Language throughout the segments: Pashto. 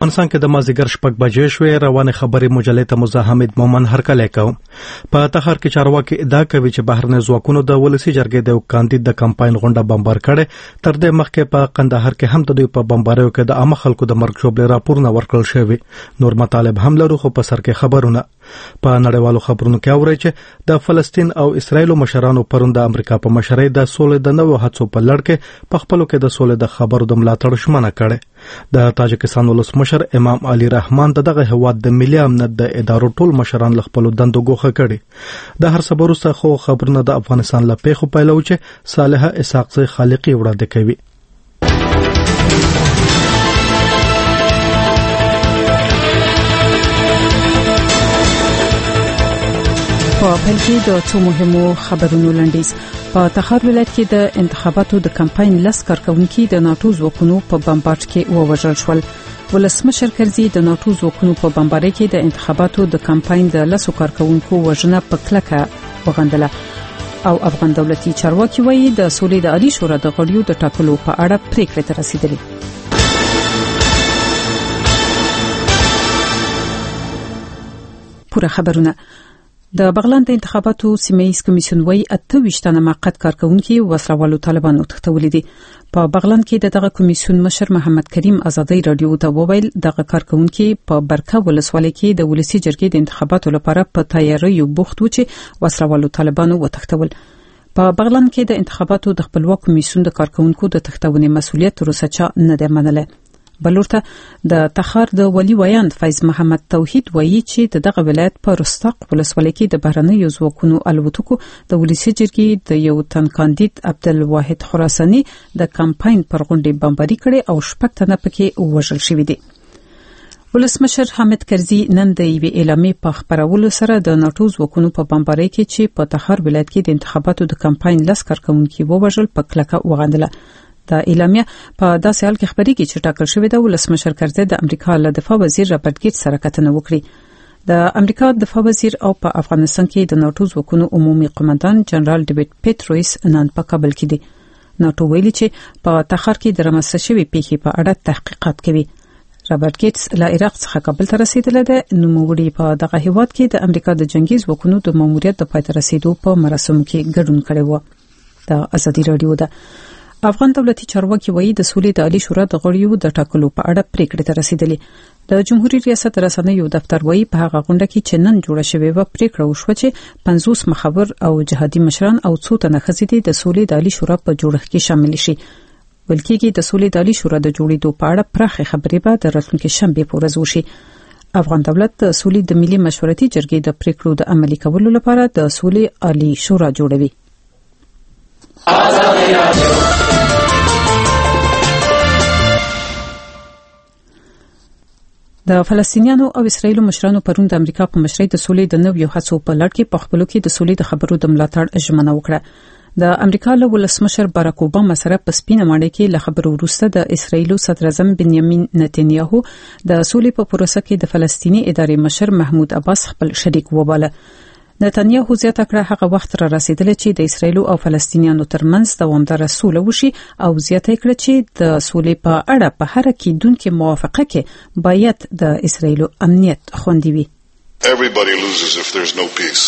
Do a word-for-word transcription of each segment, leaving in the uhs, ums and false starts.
افغانستان کې د مازیګر شپږ بجې شوې. روانه خبري مجلې ته مزاحمد مومن هرکلی کوم. په تخار کې چارواکي ادعا کوي چې بهرنی ځواکونو د ولسی جرګې د کاندید د کمپاین غونډه بمبار کړي. تر دې مخکې په قندهار کې هم د دوی په بمباریو کې د عامه خلکو د مرګ شوبلې راپورونه ورکړل شوی. نور مطالب هم لرو خو په سر کې خبرونه. په نړیوالو خبرونو کې اوري چې د فلسطین او اسرایل مشرانو پرون د امریکا په مشرۍ د سولې د نوو هڅو په لړ کې په خپلو کې د سولې د خبرو د ملاتړ ژمنه کړې. د تاجکستان ولسمشر امام علي رحمان دغه هواد د ملي امنیت د ادارو ټول مشران له خپل دندو ګوښه کړي. د هر صبر سره خو خبرونه د افغانستان له پیښو پیلو چې صالحه اسحاق خالقي وړاندې کوي. په پیل کې د څو مهمو خبرونو لنډیز. په تخار ولایت کې د انتخاباتو د کمپاین لس کارکونکو د ناتو ځواکونو په بمبارډ کې ووژل شول. ولسمشر کرزي د ناتو ځواکونو په بمبارۍ کې د انتخاباتو د کمپاین د لسو کارکونکو وژنه په کلکه وغندله. او افغان دولتي چارواکي وایي د سولې د عالی شورا د غړیو د ټاکلو په اړه پریکړه ته رسیدلې. پوره خبرونه. د بغلان د انتخاباتو سیمه‌ییز کمیسیون وایي اته ویشتنه موقت کارکونکو وسلوالو طالبانو تختولې دي. په بغلان کې دغه کمیسیون مشر محمد کریم آزادۍ رادیو ته وویل دغه کارکونکو په برکه ولسوالۍ کې د ولسی جرګې د انتخاباتو لپاره په تیاریو بوخت و چې وسلوالو طالبانو وتختول. په بغلان کې د انتخاباتو د خپلواک کمیسیون د کارکونکو د تختونې مسولیت روسچا نه دی منله. بلورته د تخار د ولی ویاند فیض محمد توحید وایي چې دغه ولایت په رستاق ولسوالۍ کې د بهرنیو ځواکونو الوتکو د ولسی جرګې د یو تن کاندید عبدالواحد خراساني د کمپاین پر غونډې بمباري کړي او شپږ تنه پکې وژل شوي دي. ولسمشر حامد کرزي نن د یوې اعلامیې په خبرولو سره د ناتو ځواکونو په بمبارۍ کې چې په تخار ولایت کې د انتخاباتو د کمپاین لس کارکونکو ووژل په کلکه وغندله. د اعلامیه په داسې حال کې خبري کې چې ټاکل شوې ده ولسمشر کرزي د امریکا له دفاع وزیر رابرټ ګیټس سره کتنه وکړي. د امریکا دفاع وزیر او په افغانستان کې د ناتو ځواکونو عمومي قومندان جنرال ډیوډ پیټروس نن په کابل کې دي. ناتو ویلي چې په تخار کې د رامنځته شوې پیښې په اړه تحقیقات کوي. رابرټ ګیټس له عراق څخه کابل ته رسیدلی دی. نوموړي په دغه هیواد کې د امریکا د جنگي ځواکونو د ماموریت د پای ته رسیدو په مراسمو کې ګډون کړی و. د ازادي رادیو ده. افغان دولتي چارواکي وایي د سولې د عالی شورا د غړیو د ټاکلو په اړه پریکړه ته رسیدلې. د جمهوریت ریاست رسنیو دفتر وایي په هغه غونډه کې چې نن جوړه شوې و پریکړه وشوه چې پنځوس مخابر او جهادي مشران او څو تنه ښځې د سولې د عالی شورا په جوړښت کې شامل شي. ویل کېږي د سولې د عالی شورا د جوړېدو په اړه پراخه خبرې به د راتلونکي شنبې په ورځ وشي. افغان دولت د سولې د ملي مشورتي جرګې د پریکړو د عملي کولو لپاره د سولې عالی شورا جوړوي. د فلسطینیانو او اسرایلو مشرانو پرون د امریکا په مشرۍ د سولې د نویو هڅو په لړ کې په خپلو کې د سولې د خبرو د ملاتړ ژمنه وکړه. د امریکا له ولسمشر باراک اوباما سره په سپینه ماڼۍ کې له خبرو وروسته د اسرایلو صدر اعظم بنیامین نتنیاهو د سولې په پروسه کې د فلسطینی ادارې مشر محمود عباس خپل شریک وباله. نتنیاهو زیاته کړه هغه وخت را رسیدلی چې د اسرایلو او فلسطینیانو ترمنځ دوامداره سوله وشي او زیاته کړه چې د سولې په اړه په هر کېدونکې موافقه کې باید د اسرایلو امنیت خوندي وي. Everybody loses if there's no peace.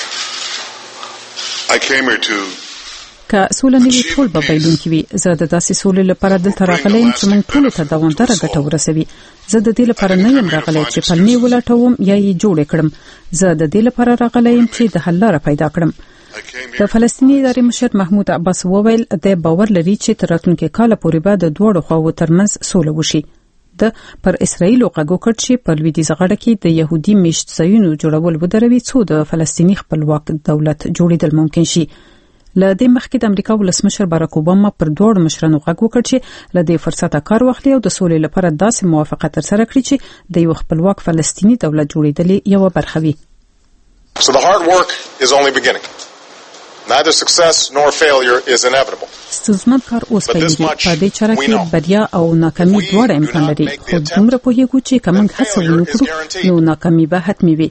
I came here to که سوله نه وي ټول به بایلونکي وي. زه د داسې سولې لپاره دلته راغلی یم چې موږ ټولو ته دوامداره ګټه ورسوي. زه د دې لپاره نه یم راغلی چې پلمې ولټوم یا یې جوړې کړم. زه د دې لپاره راغلی یم چې د حل لاره پیدا کړم. د فلسطیني ادارې مشر محمود عباس وویل د باور لري چې تر راتلونکي کال پورې به د دوړو خواو ترمنځ سوله وشي. د پر اسرایل او غږو کړ چې په لویدیځ غاړه کې د يهودي میشت ځایونو جوړول ودروي څو د فلسطیني خپلواک دولت جوړیدل ممکن شي. له دې مخکې د امریکا ولسمشر باراک اوباما پر دوړ مشرانو غږ وکړ چې له دې فرصته کار واخلي او د سولې لپاره داسې موافقه ترسره کړي چې د یو خپلواک فلسطینی دولت جوړېدل یو برخه وي. So the hard work is only beginning. Neither success nor failure is inevitable. ستونزمن کار اوس پیل دی. په دې چاره کې بریا او ناکامي دواړه امکان لري. خو دومره پوهیږو چې که موږ هڅه ونه کړو نو ناکامي به حتمي وي.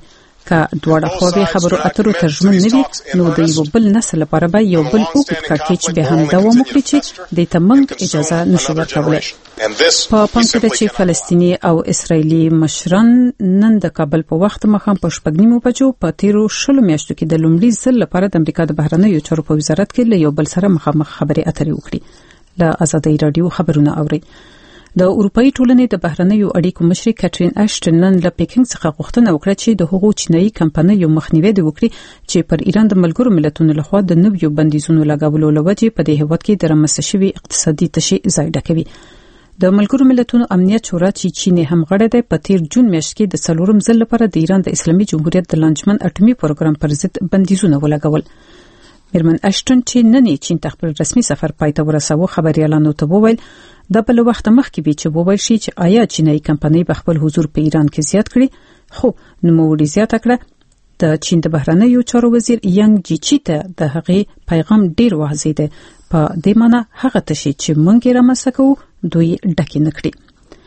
که دواړه خواوې خبرو اترو ته ژمن نه وي نو د یو بل نسل لپاره به یو بل اوږد کړکېچ به هم دوام وکړي چې د تمنګ اجازه نشو ورکولی. په پام کې ده چې فلسطیني او اسرایلی مشران نن د کابل په وخت مخام په شپږ نیمو بجو په تیرو شلو میاشتو کې د لومړي ځل لپاره د امریکا د بهرنیو چارو په وزارت کې له یو بل سره مخامخ خبرې اترې وکړي. له آزادۍ راډیو خبرونه اوري. د اروپאי ټولنې د بهرنیو اړیکو مشر کاترین اشټن نن له پیکینګ څخه غوښتنه وکړه چې د هغو چینایي کمپنیو مخنیوي وکړي چې پر ایران د ملګرو ملتونو لخوا د نویو بندیزونو لګولو لوجې په دې هیواد کې د رامنځته شوي اقتصادي تشي ځای ډکوي. د ملګرو ملتونو امنیت شورا چې چین هم غړی دی په تیر جون میاشت کې د څلورم ځل لپاره د ایران د اسلامي جمهوریت د لانجمن اټومي پروګرام پر ضد بندیزونه ولګول. میرمن اشټن چې نن چین ته خپل رسمي سفر پای ته ورساوه خبريالانو ته وویل د بل وخت مخکې به چې وویل شي چې آیا چینایي کمپنۍ په خپل حضور په ایران کې زیات کړي خو نوموړي زیاته کړه د چین د بهرنیو چارو وزیر یانګ جیچی ته د هغې پیغام ډیر واضح دی په دې معنی هغه تشي چې مونږ یې رامنځته کوو دوی ډکې نه کړي.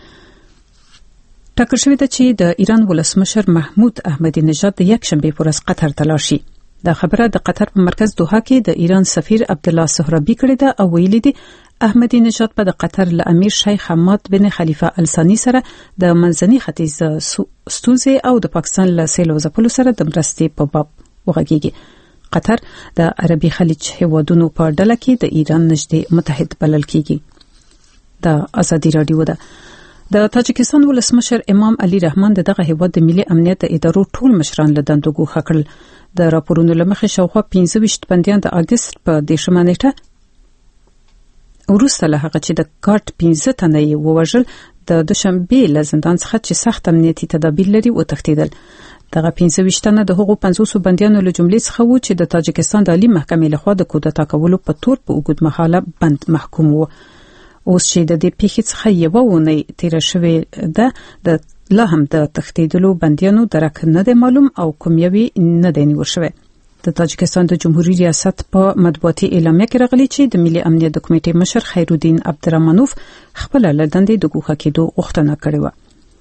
ټاکل شوې ده چې د ایران ولسمشر محمود احمدی نژاد د یکشنبې په ورځ قطر ته لاړ شي. دا خبره د قطر په مرکز دوحه کې د ایران سفیر عبدالله سهرابي کړې ده او ویلي دي احمدی نژاد په د قطر له امیر شیخ حماد بن خلیفه الثانی سره د منځني ختیځ ستونزې او د پاکستان له سیلو ځپلو سره د مرستې په باب وغږیږي. قطر د عربي خلیج هیوادونو په ډله کې د ایران نږدې متحد بلل کیږي. د آزادۍ راډیو ده. د تاجکستان ولسمشر امام علي رحمان دغه هیواد د ملي امنیت د ادارو ټول مشران له دندو ګوښه کړل. د راپورونو لمخې شاوخوا پنځه ویشت بندیان د اگست په دیرشمه نیټه وروسته له هغه چې د کارت پنځه تنه یې ووژل د دوشنبې له زندان څخه چې سخت امنیتي تدابیر لري وتښتېدل. دغه پنځه ویشت تنه د هغو پنځوس بندیانو له جملې څخه وو چې د تاجکستان د عالی محکمې لخوا د کودتا کولو په تور په اوږد مهاله بند محکوم وو. اوس چې د دې پیښې څخه یوه اونۍ تیره شوې ده د لا هم د تښتېدلو بندیانو درک نه دی معلوم او کوم یوې نه دی نیول شوی. د تاجکستان د جمهوریت ریاست په مطبوعاتي اعلامیه کې راغلی چې د ملي امنیت د کمیټې مشر خیرالدین عبدالرحمنوف خپل له دندې د ګوښه کېدو غوښتنه کړې وه.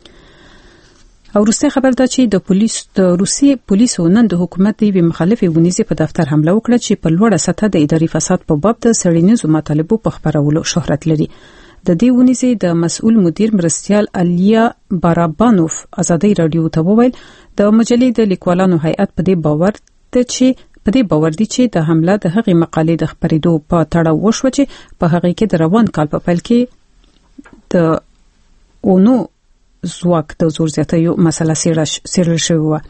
او روسي خبر ده چې د پولیس د روسي پولیسو نن د حکومت د وی مخالفې ونیزي په دفتر حمله وکړه چې په لوړه سطح د اداري فساد په باب د سړینیزو مطالبو په خبرولو شهرت لري. د دې ونیزي د مسؤل مدیر مرستيال الیا بارابانوف آزادۍ راډیو ته وویل د مجلې د لیکوالانو هیئت په دې باور ده چې په دې باور دي چې د حمله د هغې مقالې د خبرېدو په تړاو وشو چې په هغې کې د روان کال په پیل کې د اونو زواک د زور زیاتیو مسله څېړل شوې وه.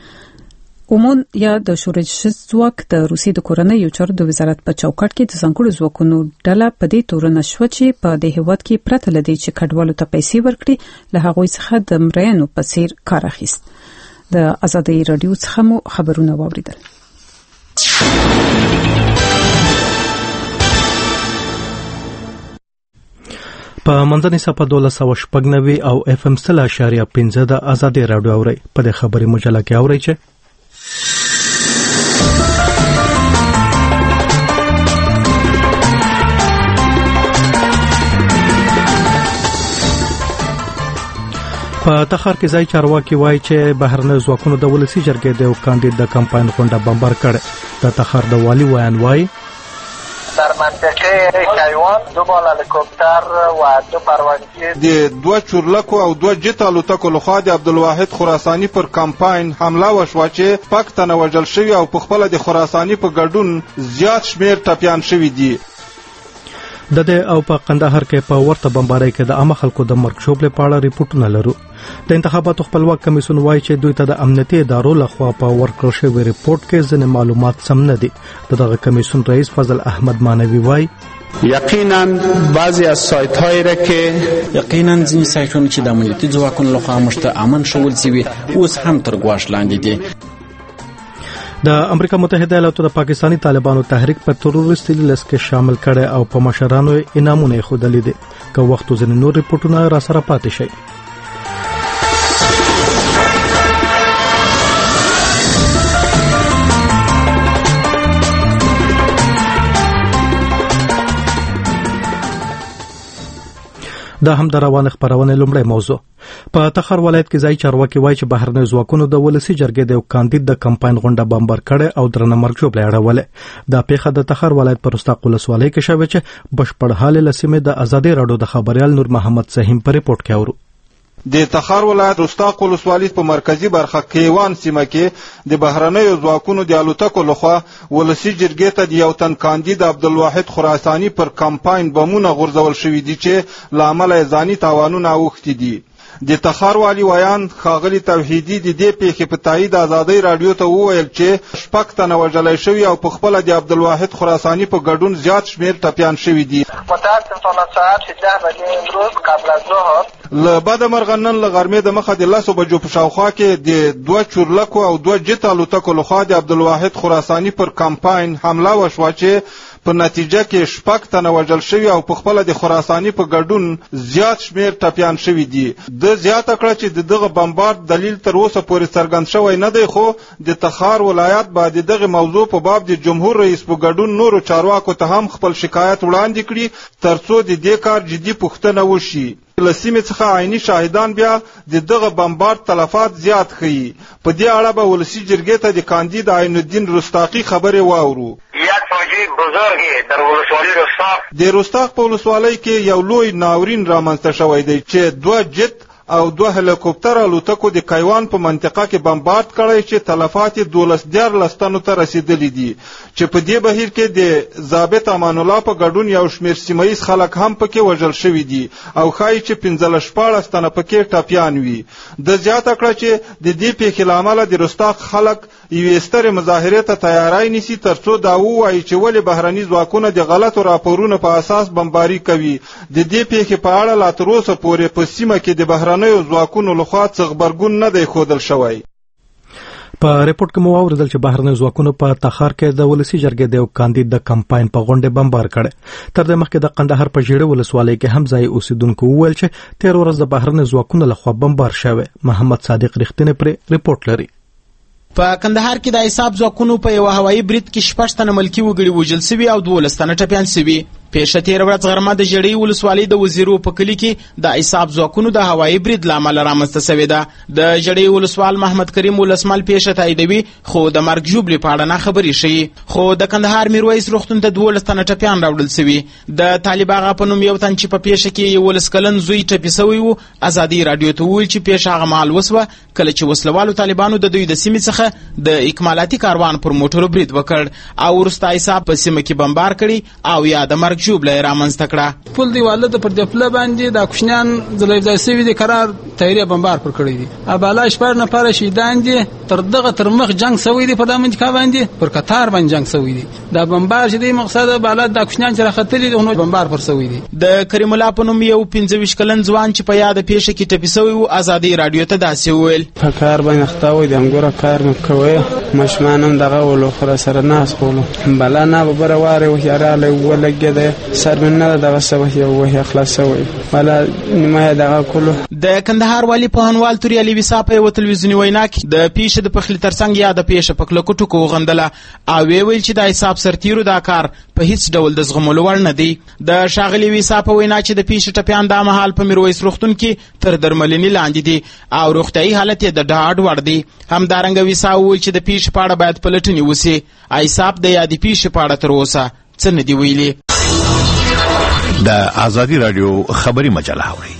عموم یا د شورش ځواک د روسي د کورنیو چارو د وزارت په چوکاټ کې د ځانګړو ځواکونو ډله په دې تورنه شوه چې په دې هیواد کې پرته لدی چې کډوالو ته پیسې ورکړي له هغوی څخه د مریانو په څیر کار اخیست. د آزادۍ راډیو څخه مو خبرونه واوریدل. په منځنۍ صفحه دولس سوه شپږ نوي او اف ام سل اشاریه پنځه د آزادۍ راډیو اورئ. په دې خبري مجله کې اورئ چې په تخار کې ځای چارواکي وایي چې بهرنیو ځواکونو د ولسي جرګې د یو کاندید د کمپاین غونډه بمبار کړه. د تخار د والي ویان وایي در منطقه کیوان دو بال هلیکوپتر و دو پروانگی د دوه چورلکو او دوه جت الوتکو لخوا د عبدالواحد خراساني پر کمپاین حمله وشوه چې پک تنه وژل شوي او په خپله د خراساني په ګډون زیات شمیر ټپیان شوي دي. د دې او په قندهار کې په ورته بمبارۍ کې د عامه خلکو د مرګ شوبلې په اړه ریپورتونه لرو. د انتخاباتو خپلواک کمیسیون وایي چې دوی ته د امنیتي ادارو لخوا په ورکړل شوی ریپورت کې ځینې معلومات سم نه دي. دغه کمیسیون رئیس فضل احمد مانوي وایي یقینا بعضی از سایت هایی را که یقینا ځینې سایتونه چې د امنیتي ځواکونو لخوا موږ ته امن شول شوي اوس هم تر ګواښ لاندې دي. د امریکا متحده ایالاتو د پاکستانی طالبانو تحریک په تروریستي لیست کې شامل کړي او په مشرانو انعامونه خودلې دي. که وخت ځنې نور ریپورتونه را سره پاتې شي. دا هم د روان خبرونه لومړی موضوع. په تخار ولایت کې ځای چارواکي وایي چې بهرنی ځواکونو د ولسي جرګې د یو کاندید د کمپاین غونډه بمبار کړې او درنه مرګ ژوبله اړولې دا پیښه د تخار ولایت پر رستاق ولسوالۍ کې شوې چې بشپړ حال له سیمې د ازادي راډیو د خبريال نور محمد سهیم په ریپورت کې اورو. د تخار ولایت رستاق ولسوالۍ په مرکزی برخه کیوان سیمه کې د بهرنیو ځواکونو د الوتکو لخوا ولسي جرګې ته د یو تن کاندید عبدالواحد خراساني پر کمپاین بمونه غورځول شوي دي چې له امله یې ځاني تاوانونه اوښتي دي. د تخار والي ویان ښاغلي توحیدي د دې پیښې په تایید ازادۍ راډیو ته وویل چې شپږ تنه وژلی شوي او په خپله د عبدالواحد خراساني په ګډون زیات شمېر ټپیان شوي دي. متاسفانه ساعت ده بجې امروز قبل از ظهر له بده مرغه نن له غرمې د مخه د لسو بجو په شاوخوا کې د دوه چورلکو او دوه جت الوتکو لخوا د عبدالواحد خراساني پر کمپاین حمله وشوه چې په نتیجه کې شپږ تنه وژل شوي او په خپله د خراساني په ګډون زیات شمېر ټپیان شوي دي. د زیاته کړه چې د دغه بمبارد دلیل تر اوسه پورې څرګند شوی نه دی، خو د تخار ولایت به د دغه موضوع په باب د جمهور رئیس په ګډون نورو چارواکو ته هم خپل شکایت وړاندې کړي ترڅو د دې کار جدي پوښتنه وشي. له سیمې څخه عیني شاهدان بیا د دغه بمبارد تلفات زیات ښیي. په دې اړه به ولسي جرګې ته د کاندید عین الدین رستاقي خبرې واورو. یک فوجي بزرگ در ولسوالۍ رستاق د رستاق په ولسوالۍ کې یو لوی ناورین رامنځته شوی دی چې دوه جت او دوه هلیکوپټر الوتکو د کیوان په منطقه کې بمبارد کړی چې تلفات دولس دیارلس تنو ته رسیدلي دي چې په دې بهیر کې د ضابط امان الله په ګډون یو شمېر سیمه ییز خلک هم پکې وژل شوي دي او ښایي چې پنځلس شپاړس تنه پکې ټپیان وي. د زیاته کړه چې د دې پیښې له امله د رستاق خلک یوې سترې مظاهرې ته تیاری نیسي ترڅو دا ووایي چې ولې بهرني ځواکونه د غلطو راپورونو په اساس بمباري کوي. د دې پیښې په اړه لا تر اوسه پورې په سیمه کې د بهرنیو ځواکونو لخوا څه غبرګون نه دی ښودل شوی. په ریپورت کې مو واوریدل چې بهرني ځواکونو په تخار کې د ولسي جرګې د یو کاندید د کمپاین په غونډه بمبار کړي. تر دې مخکې د قندهار په ژیړه ولسوالۍ کې هم ځای اوسیدونکو وویل چې تیر ورځ د بهرني ځواکونو لخوا بمبار شوی. محمد صادق رښتینی پر ریپورت لري. په کندهار کې د حساب ځواکونو په یو هوایي برید کې شپږ تنه ملکي وګړي وژل شوي او دولس تنه ټپیان شوي. پیښه تیر ورځ غرمه د ژړۍ ولسوالۍ د وزیرو په کلي کې د حساب ځواکونو د هوایي برید له امله رامنځته شوې ده. د ژړۍ ولسوال محمد کریم ولسمل پیښه تاییدوي خو د مرګ ژوبلې په اړه نه خبرې ښیي. خو د کندهار میرویس روغتون ته دولس تنه ټپیان راوړل شوي. د طالب اغا په نوم یو تن چې په پیښه کې یولس کلن زوی ټپي شوی و ازادي راډیو ته وویل چې پیښه هغه مهال وسوه کله چې وسلوالو طالبانو د دوی د سیمې څخه د اکمالاتي کاروان پر موټرو برید وکړ او وروسته حساب په سیمه کې بمبار کړي او یا د مرګ ژوبله یې رامنځته کړه. پل دی والده پر دپله باندې د کوچنیان ځلای ځای سوي دي قرار تیارې بمبار پر کړی دي. ابالا شپږ نفره شهیدان دي. تر دغه تر مخ جنگ سوی دی په دغه منطقه باندې پر قطار باندې جنگ سوی دی. دا بمبار چې دی مقصد بالا د کوچنیان چې راختلي دي نو بمبار پر سوی دی. د کریم الله په نوم یو پنځه ویشت کلن ځوان چې په یاد پیښه کې ټپي شوی و ازادي راډیو ته داسې وویل په کار باندې اخته وای د انګوره کار مې کوی ماشومان هم دغه ولو خره سره ناس کولو بلا نه به بره واره وهیاراله ولګېده سر مې نه دغه سوه یو وهیا خلاص شوی بلا نیمه دغه کولو. د کندهار والي پوهنوال توري علي ویسا په یوه تلویزیوني وینا کې د پیښې د پخلي ترڅنګ یا د پیښه په کلکو ټکو وغندله او ویل چې د حساب سرتیرو دا کار په هیڅ ډول د زغملو وړ نه دی. د ښاغلي ویسا په وینا چې د پیښې ټپیان دا مهال په میرویس روغتون کې تر درملنې لاندې دي او روغتیایي حالت یې د ډاډ وړ دی. همدارنګه ویسا وویل چې د پیښې په اړه باید پلټنې وسي. حساب د یادې پیښې په اړه تر اوسه څه نه دي ویلي. د ازادي راډیو خبري مجله اوري.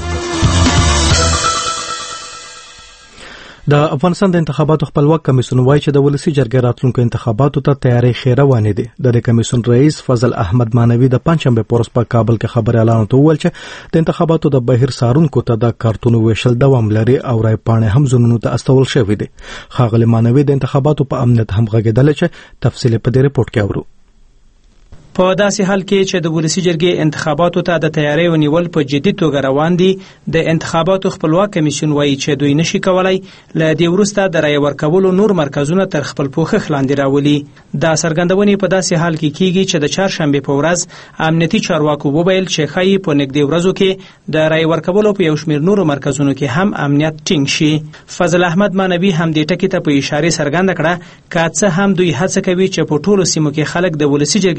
د افغانستان د انتخاباتو خپلواک کمیسیون وایي چې د ولسي جرګې راتلونکو انتخاباتو ته تیاری ښې روانې دي. د دې کمیسیون رئیس فضل احمد مانوي د پنجشنبه په ورځ په کابل کې خبريالانو ته وویل چې د انتخاباتو د بهیر څارونکو ته د کارتونو ویشل دوام لري او رای پاڼې هم ځنونو ته استول شوې دي. ښاغلي مانوي د انتخاباتو په امنیت هم غږېدل چې تفصیل په دې ریپورت کې اورو. په داسې حال کې چې د ولسي جرګې انتخاباتو ته د تیاری ونیول په جدي توګه روان دي، د انتخاباتو خپلواک کمیسیون وایي چې دوی نشي کولای له دې وروسته د رای ورکولو نور مرکزونه تر خپل پوښښ لاندې راولي. دا څرګندونې په داسې حال کې کیږي چې د چهارشنبه په ورځ امنیتي چارواکو وویل چې ښایي په نږدې ورځو کې د رای ورکولو په یو شمېر نورو مرکزونو کې هم امنیت ټینګ شي. فضل احمد مانوي هم دې ټکي ته په اشاره څرګنده کړه که څه هم دوی هڅه کوي چې په ټولو سیمو کې خلک د ولسي جرګې په انتخاب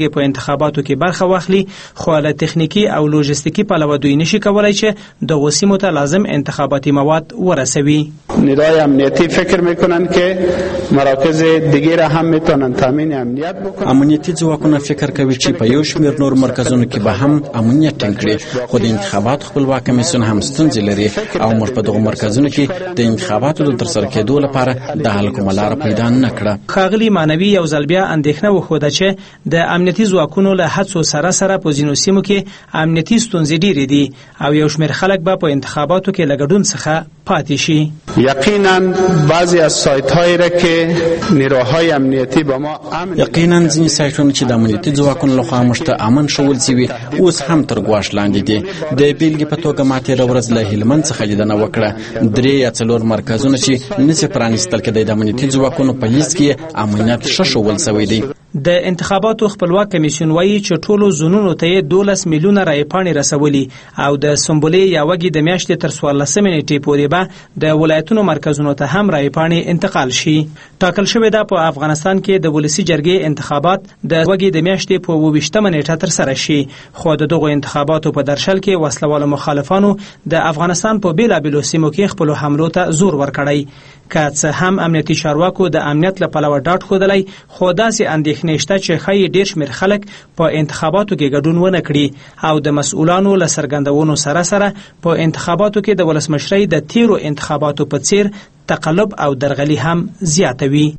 انتخاباتو کې برخه واخلي، خو له تخنیکی او لوجستیکی پلوه دوی نشي کولای چې د وسیمو ته لازم انتخاباتي مواد ورسوي. نیروهای امنیتی فکر میکنن که مراکز دیگه را هم میتونن تامین امنیت بکنن. امنیتي ځواکونه فکر کوي چې په یو شمېر نور مرکزونو کې به هم امنیت ټینګ کړي، خو د انتخاباتو خپلواک کمیسیون هم ستونزې لري او موږ په دغو مرکزونو کې د انتخاباتو د ترسره کېدو لپاره د حل کومه لاره پیدا نه کړه. ښاغلي مانوي یو ځل بیا اندېښنه وښوده چې د امنیتي ځواکونو له هڅو سره سره په ځینو سیمو کې امنیتي ستونزې ډېرې دي او یو شمېر خلک به په انتخاباتو کې له ګډون څخه پاتې شي. یقینا بعضی از سایت هایی را که نیروهای امنیتی با ما امن یقینا ځینې سایټونه چې د امنیتي ځواکونو لخوا موږ ته امن ښوول شوي اوس هم تر ګواښ لاندې دي. د بیلګې په توګه ما تېره ورځ له هلمند څخه لیدنه وکړه. درې یا څلور مرکزونه چې نسي پرانیستل کېدی د امنیتي ځواکونو په لیست کې امنیت ښه ښوول شوی دی. د انتخاباتو خپلواک کمیسیون وایي چې ټولو زونونو ته دولس میلیونه رایې پاڼې رسولي او د سمبولې یا وږي د میاشتې تر څوارلسمې نیټې پورې به د ولایتونو مرکزونو ته هم رایې پاڼې انتقال شي. ټاکل شوې ده په افغانستان کې د ولسي جرګې انتخابات د وږي د میاشتې په اووه ویشتمه نیټه ترسره شي، خو د دغو انتخاباتو په درشل کې وسلوالو مخالفانو د افغانستان په بیلابیلو سیمو کې خپلو حملو ته زور ورکړی. که څه هم امنیتي چارواکو د امنیت له پلوه ډاډ ښودلی، خو داسې اندېښنې شته چې ښایي ډېر شمېر خلک په انتخاباتو کې ګډون ونه کړي او د مسؤلانو له څرګندونو سره سره په انتخاباتو کې د ولسمشرۍ د تیرو انتخاباتو په څیر تقلب او درغلي هم زیاتوي.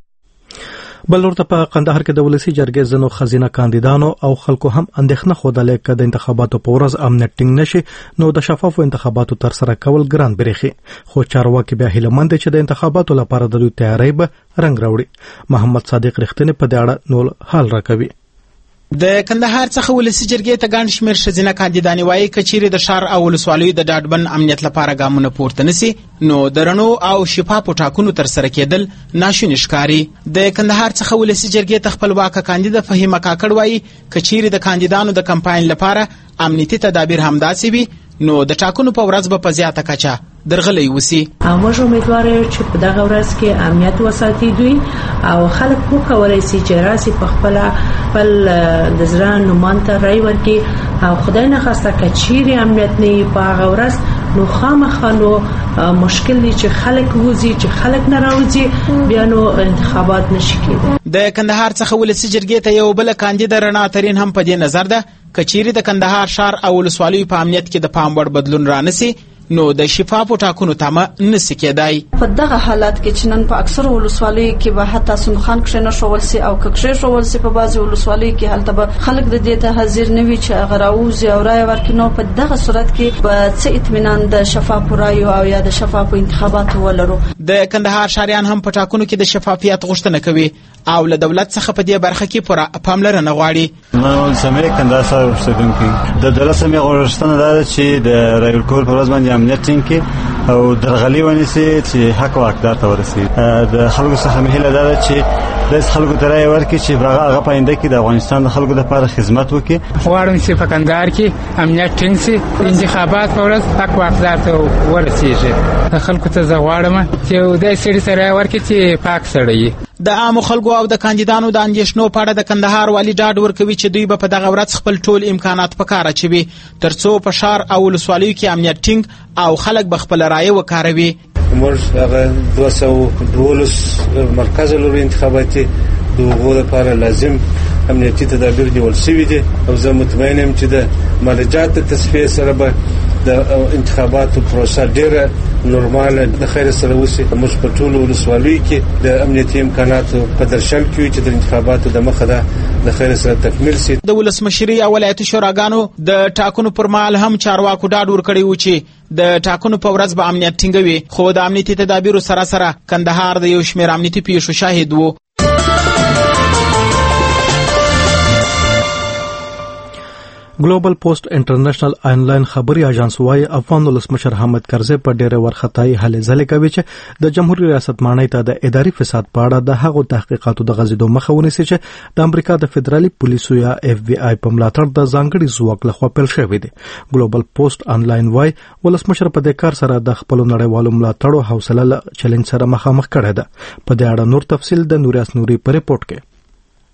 بل ورته په قندهار کې د ولسی جرګې زنو خزینه کاندیدانو او خلکو هم اندېښنه خوده چې د انتخاباتو په ورځ امنیت ټینګ نشي نو د شفافو انتخاباتو تر سره کول ګران برېخي، خو چارواکي بیا هیله مند چې د انتخاباتو لپاره د دوی تیاری به رنګ راوړي. محمد صادق رښتینی په دې اړه نور حال راکوي. د کندهار څخه ولسی جرګې ته ګڼ شمېر ښځینه کاندیدانې وایي که چیرې د ښار او ولسوالیو د ډاډبن امنیت لپاره ګامونه پورته نسي نو د رڼو او شفافو ټاکنو ترسره کېدل ناشوني ښکاري. د کندهار څخه ولسی جرګې ته خپلواکه کاندیده فهیمه کاکړ وایي که چیرې د کاندیدانو د کمپاین لپاره امنیتي تدابیر همداسې وي نو د ټاکنو په ورځ به په زیاته کچه درغلي وسی. موږ امیدوار یو چې په دغه ورځ کې امنیت وساتي دوی او خلک مو کولای شي چې راسي په خپل خپل د زړه نومان ته رای ورکړي او خدای نه خواسته که چیرې امنیت نه په هغه ورځ نو خامخا نو مشکل دی چې خلک وځي چې خلک نه راوځي بیا نو انتخابات نشي کېدای. د کندهار څخه ولسی جرګې ته یو بل کاندیده رڼا ترين هم په دې نظر ده که چیرې د کندهار ښار او ولسوالیو په امنیت کې د پام وړ بدلون رانسي نو د شفافو ټاکنو تمه نسی کېدای. په دغه حالت کې چې نن په اکثر ولسوالیو کې به حتی سنخان کښې نه شول سي او کښې شول سي په بعضي ولسوالیو کې هلته به خلک د دې ته حاضر نه وي چې هغه راوځي او رایه ورکړي نو په دغه صورت کې به څه اطمینان د شفافو رایو او یا د شفافو انتخاباتو ولرو. د کندهار ښاریان هم په ټاکنو کې د شفافیت غوښتنه کوي او له دولت څخه په دې برخه کې پوره پاملرنه غواړي. نو سمې کندهار ښار اوسیدونکي د دولت سمې غوښتنه ده چې د رای ورکول په ورځ باندې امنیت ټینګ کړي او درغلي ونیسي چې حق او حقدار ته ورسي. د خلکو څخه مې هیله ده چې د خلکو ته رای ورکړي چې هغه په آینده کې د افغانستان د خلکو لپاره خدمت وکړي. غواړم چې په کندهار کې امنیت ټینګ شي، انتخابات په ورځ حق او حقدار ته ورسیږي. خلکو ته زه غواړم چې د سړي سره ورکړي چې پاک سړی. د عامو خلکو او د کاندیدانو د اندېښنو په اړه د کندهار والي ډاډ ورکوي چې دوی به په دغه ورځ خپل ټول امکانات په کار اچوي ترڅو په ښار او ولسوالیو کې امنیت ټینګ او خلک به خپل رایه وکاروي. موږ هغه دوه سوه دولس مرکز لرو انتخاباتي د هغو لپاره لازم امنیتي تدابیر نیول شوي دي او زه مطمئن یم چې د مالجات د تصفیې سره به د انتخاباتو پروسه ډیره نورماله د خیر سره وسی. موږ په ټولو ولسوالیو کې د امنیتي امکاناتو په درشل کې چې د انتخاباتو د مخه ده د خیر سره تکمیل شي. د ولسمشري او ولایتي شوراګانو د ټاکنو پر مهال هم چارواکو ډاډ ورکړی و چې د ټاکنو په ورځ به امنیت ټینګوي، خو د امنیتي تدابیرو سره سره کندهار د یو شمېر امنیتي پیښو شاهد و. ګلوبل پوسټ انټرنیشنل آنلاین خبري اژانس وايي افغان ولسمشر حامد کرزي په ډېره ورختای هلې ځلې کوي چې د جمهوریت ریاست مانای ته د اداري فساد په اړه د هغو تحقیقاتو د غزیدو مخه ونیسي چې د امریکا د فدرالي پولیسو یا اف بي آی په ملاتړ د ځانګړي ځواک لخوا پیل شوی دی. ګلوبل پوسټ آنلاین وايي ولسمشر په دې کار سره د خپل نړیوالو ملاتړو حوصله چیلنج سره مخامخ کړی ده. په دې اړه نور تفصیل د نوریاس نوري په ریپورت کې.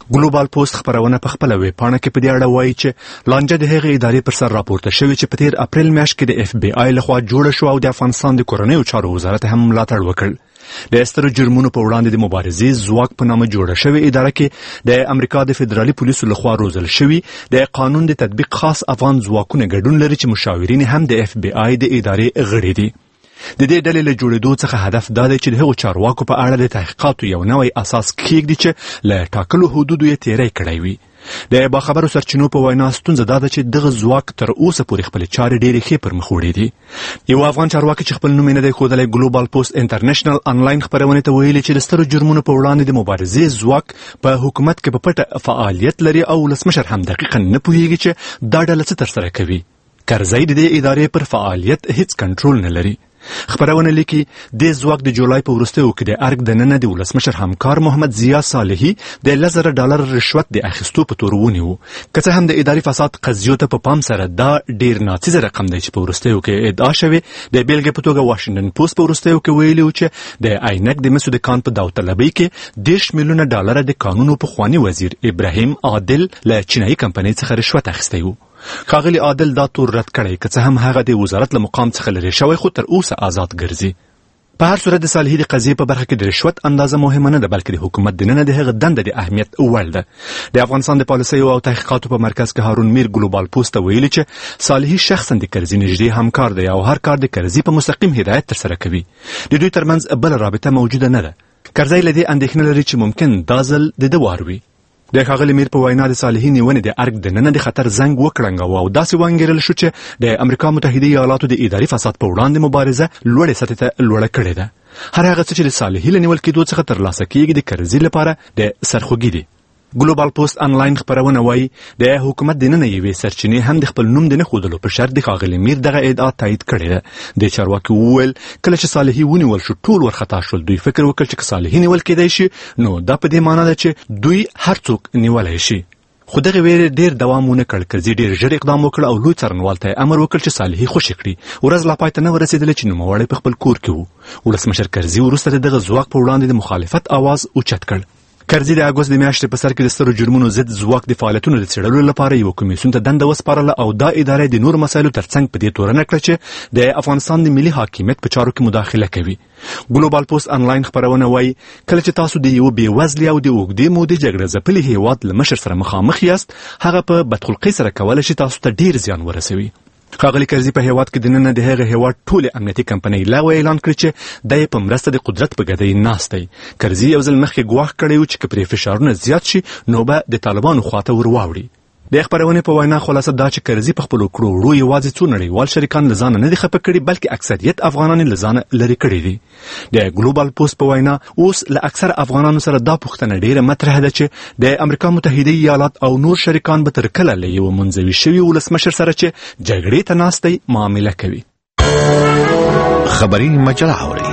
ګلوبال پوسټ خبرونه په خپل ویب پاڼه کې په دې اړه وایي چې لانجه د هغې ادارې پر سر راپورته شوې چې په تیر اپریل میاشت کې د اف بی آی لخوا جوړه شو او د افغانستان د کورنیو چارو وزارت هم ملاتړ وکړ. د سترو جرمونو په وړاندې د مبارزې ځواک په نامه جوړه شوې اداره کې د امریکا د فدرالي پولیسو لخوا روزل شوي د قانون د تطبیق خاص افغان ځواکونه ګډون لري چې مشاورین هم د اف بی آی د ادارې غړي دي. د دې ډلې له جوړېدو څخه هدف دا دی چې د هغو چارواکو په اړه د تحقیقاتو یو نوی اساس کېږدي چې له ټاکلو حدودو یې تیری کړی وي. د باخبرو سرچینو په وینا ستونزه دا ده چې دغه ځواک تر اوسه پورې خپلې چارې ډېرې ښې پر مخ وړي دي. یو افغان چارواکي چې خپل نوم یې نه دی ښودلی ګلوبال پوسټ انټرنیشنل انلاین خپرونې ته ویلي چې د سترو جرمونو په وړاندې د مبارزې ځواک په حکومت کې په پټه فعالیت لري او ولسمشر هم دقیقا نه پوهیږي چې دا ډله څه ترسره کوي. کرزی د دې ادارې پر فعالیت هیڅ کنټرول نه لري. خبرونه لیکي د ځواک د جولای په وروستیو کې د ارګ د ننه د ولسمشر همکار محمد ضیا صالحي د لس زره ډالر رشوت د اخیستو په تور ونیو. که څه هم د اداري فساد قضیو ته په پام سره دا ډیر ناڅیزه رقم دی چې په وروستیو کې ادعا شوې. د بیلګې په توګه واشنګټن پوسټ په وروستیو کې ویلي و چې د عینک د مسو د کان په داوطلبۍ کې دېرش میلیونه ډالر د قانونو پخواني وزیر ابراهیم عادل له چینایي کمپنۍ څخه رشوت اخیستی و. ښاغلي عادل دا تور رد کړی که څه هم هغه د وزارت له مقام څخه لرې شوی خو تر اوسه آزاد ګرځي. په هر صورت د صالحي د قضیې په برخه کې د رشوت اندازه مهمه نه ده بلکې د حکومت دننه د هغه دنده د اهمیت وړ ده. د افغانستان د پالیسیو او تحقیقاتو په مرکز کې هارون میر ګلوبال پوسټ ته ویلي چې صالحي شخصا د کرزي نږدې همکار دی او هر کار د کرزي په مستقیم هدایت ترسره کوي. د دوی ترمنځ بله رابطه موجوده نه ده. کرزی له دې اندېښنه لري چې ممکن دا ځل د ده وار وي. د ښاغلي میر په وینا د صالحي نیونې د ارګ دننه د خطر زنګ وکړنګاوه او داسې وانګېرل شو چې د امریکا متحده ایالاتو د اداري فساد په وړاندې مبارزه لوړې سطحې ته لوړه کړې ده. هر هغه څه چې د صالحي له نیول کېدو څخه ترلاسه کېږي د کرزي لپاره د سرخوږي دي. ګلوبال پوسټ انلاین خبرونه وایي د حکومت دننه یوې سرچینې هم د خپل نوم د نه ښودلو په شرط د ښاغلي میر دغه ادعا تایید کړې ده. د چارواکي وویل کله چې صالحي ونیول شو ټول ورخطا شول. دوی فکر وکړ چې که صالحي نیول کېدی شي نو دا په دې معنا ده چې دوی هر څوک نیولی شي. خو دغه ویرې ډېر دوام ونه کړ. کرزي ډېر ژر اقدام وکړ او لوی څارنوال ته امر وکړ چې صالحي خوشي کړي. ورځ لا پای ته نه ورسېدله چې نوموړی په خپل کور کې و. ولسمشر کرزي وروسته د دغه ځواک په وړاندې د مخالفت آواز اوچت کړ. کرزي د اګوست د میاشتې په سر کې د سترو جرمونو ضد ځواک د فعالیتونو د څېړلو لپاره یو کمیسیون ته دنده وسپارله او دا اداره د نورو مسایلو ترڅنګ په دې تورنه کړه چې د افغانستان د ملي حاکمیت په چارو کې مداخله کوي. ګلوبال پوسټ انلاین خبرونه وایي کله چې تاسو د یو بېوزلي او د اوږدې مودې جګړه ځپلي هېواد له مشر سره مخامخ یاست هغه په بدخلقۍ سره کولی شي تاسو ته ډېر زیان ورسوي. ښاغلي کرزي په هېواد کې دننه د هغه هېواد ټولې امنیتي کمپنۍ لغوه اعلان کړي چې دی په مرسته د قدرت په ګدۍ ناست دی. کرزي یو ځل مخکې ګواښ کړی و چې که پرې فشارونه زیات شي نو به د طالبانو خواته ور واوړي. د خبرونې په وینا خلاصه دا چې کرزي په خپلو کړو وړو یوازې څو نړیوال شریکان له ځانه نه دي خفه کړي بلکې اکثریت افغانان یې له ځانه لرې کړي دي. د ګلوبال پوسټ په وینا اوس له اکثر افغانانو سره دا پوښتنه ډېره مطرحه ده چې د امریکا متحده ایالات او نور شریکان به تر کله له یوه منزوي شوي ولسمشر سره چې جګړې ته ناست دی معامله کوي. خبري مجله اوري.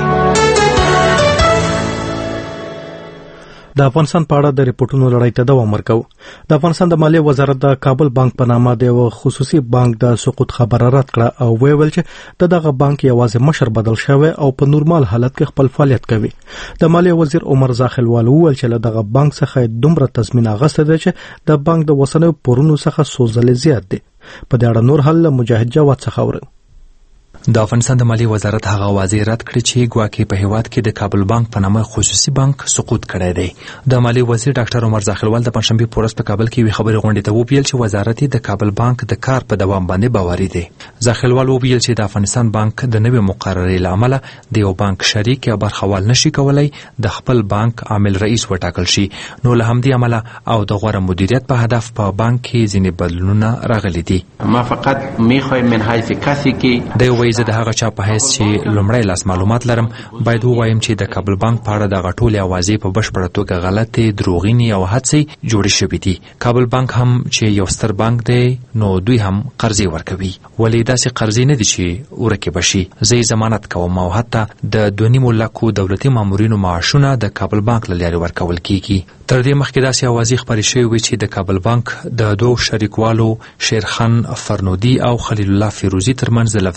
د افغانستان په اړه د ریپورتونو لړۍ ته دوام ورکوو. د افغانستان د مالیې وزارت د کابل بانک په نامه د یو خصوصي بانک د سقوط خبره رد کړه او ویل چې د دغه بانک یوازې مشر بدل شوی او په نورمال حالت کې خپل فعالیت کوي. د مالیې وزیر عمر زاخلوال وویل چې له دغه بانک څخه دومره تضمین اخیستی دی چې د بانک د وسنیو پورونو څخه څو ځلې زیات دی. په دې اړه نور حل له مجاهد جواد څخه اورو. د افغانستان د مالیې وزارت هغه واضح رد کړی چې ګواکې په هیواد کې د کابل بانک په نامه خصوصي بانک سقوط کړی دی. د مالیې وزیر ډاکټر عمر زاخلوال د پنځشنبې په ورځ په کابل کې یوې خبرې غونډې ته وویل چې وزارت د کابل بانک د کار په دوام باندې باوري دی. زاخلوال وویل چې د افغانستان بانک د نوې مقررې له امله د یو بانک شریک یا برخوال نشي کولای د خپل بانک عامل رئیس وټاکل شي. نو له همدې امله او د غوره مدیریت په هدف په بانک کې ځینې بدلونونه راغلي دي. ما فقط میخوایم من حیث کسی که د وایي زه د هغه چا په حیث چې لومړی لاس معلومات لرم باید ووایم چې د کابل بانک په اړه دغه ټولې اوازې په بشپړه توګه غلطې دروغینې او هڅې جوړې شوي دي. کابل بانک هم چې یو ستر بانک دی نو دوی هم قرضې ورکوي. ولې داسې قرضې نه دي چې ورکې به شي. زه یې ضمانت کوم او حتی د دوه نیمو لکو دولتي مامورینو معاشونه د کابل بانک له لارې ورکول کیږي. تر دې مخکې داسې اوازې خپرې شوې وې چې د کابل بانک د دوو شریکوالو شیرخان فرنودي او خلیل الله فیروزي ترمنځ د لفظي شخړو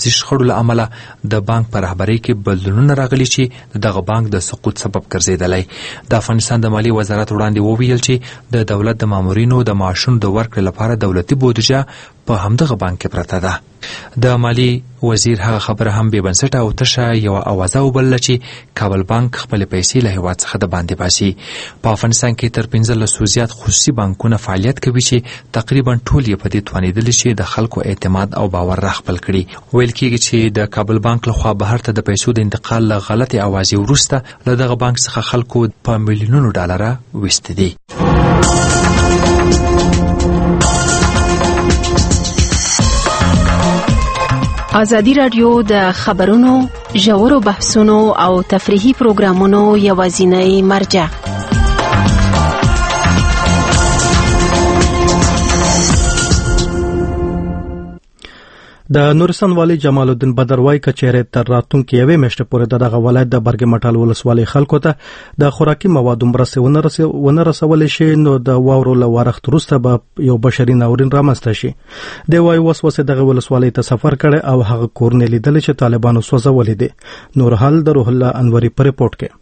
له امله د بانک په رهبرۍ کې بدلونونه راغلي چې دغه بانک د سقوط سبب ګرځېدلی. د افغانستان د مالي وزارت وړاندې وویل چې د دولت د مامورینو د معاشونو د ورکړې لپاره دولتي بودجه په همدغه بانک کې پرته ده. د مالی وزیر هغه خبره هم بې بنسټه او تشه یوه اوازه وبلله چې کابل بانک خپلې پیسې له هېواد څخه د باندې باسي. په افغانستان کې تر پنځلسو زیات خصوصي بانکونه فعالیت کوي چې تقریبا ټول یې په دې توانېدلي چې د خلکو اعتماد او باور راخپل کړي. ویل کېږي چې د کابل بانک لخوا بهر ته د پیسو د انتقال له غلطې اوازې وروسته له دغه بانک څخه خلکو په میلیونونو ډالره ویستې دي. ازادي راډیو د خبرونو ژورو بحثونو او تفریحي پروګرامونو یوازینۍ مرجع. د نورستان والی جمال الدین بدر وای کچېره تر راتلونکي یوې میاشتې پورې دغه ولایت د برګ مټال ولسوالۍ خلکو ته د خوراکي موادو مرستې ونه رسولی شي، نو د واورو له وارښت وروسته به یو بشري ناورین رامنځته شي. دی وای اوس اوسې دغه ولسوالۍ ته سفر کړی او هغه کورونه لیدلي چې طالبانو سوځولي دي. نور حال د روح الله انوري په رپورټ کې.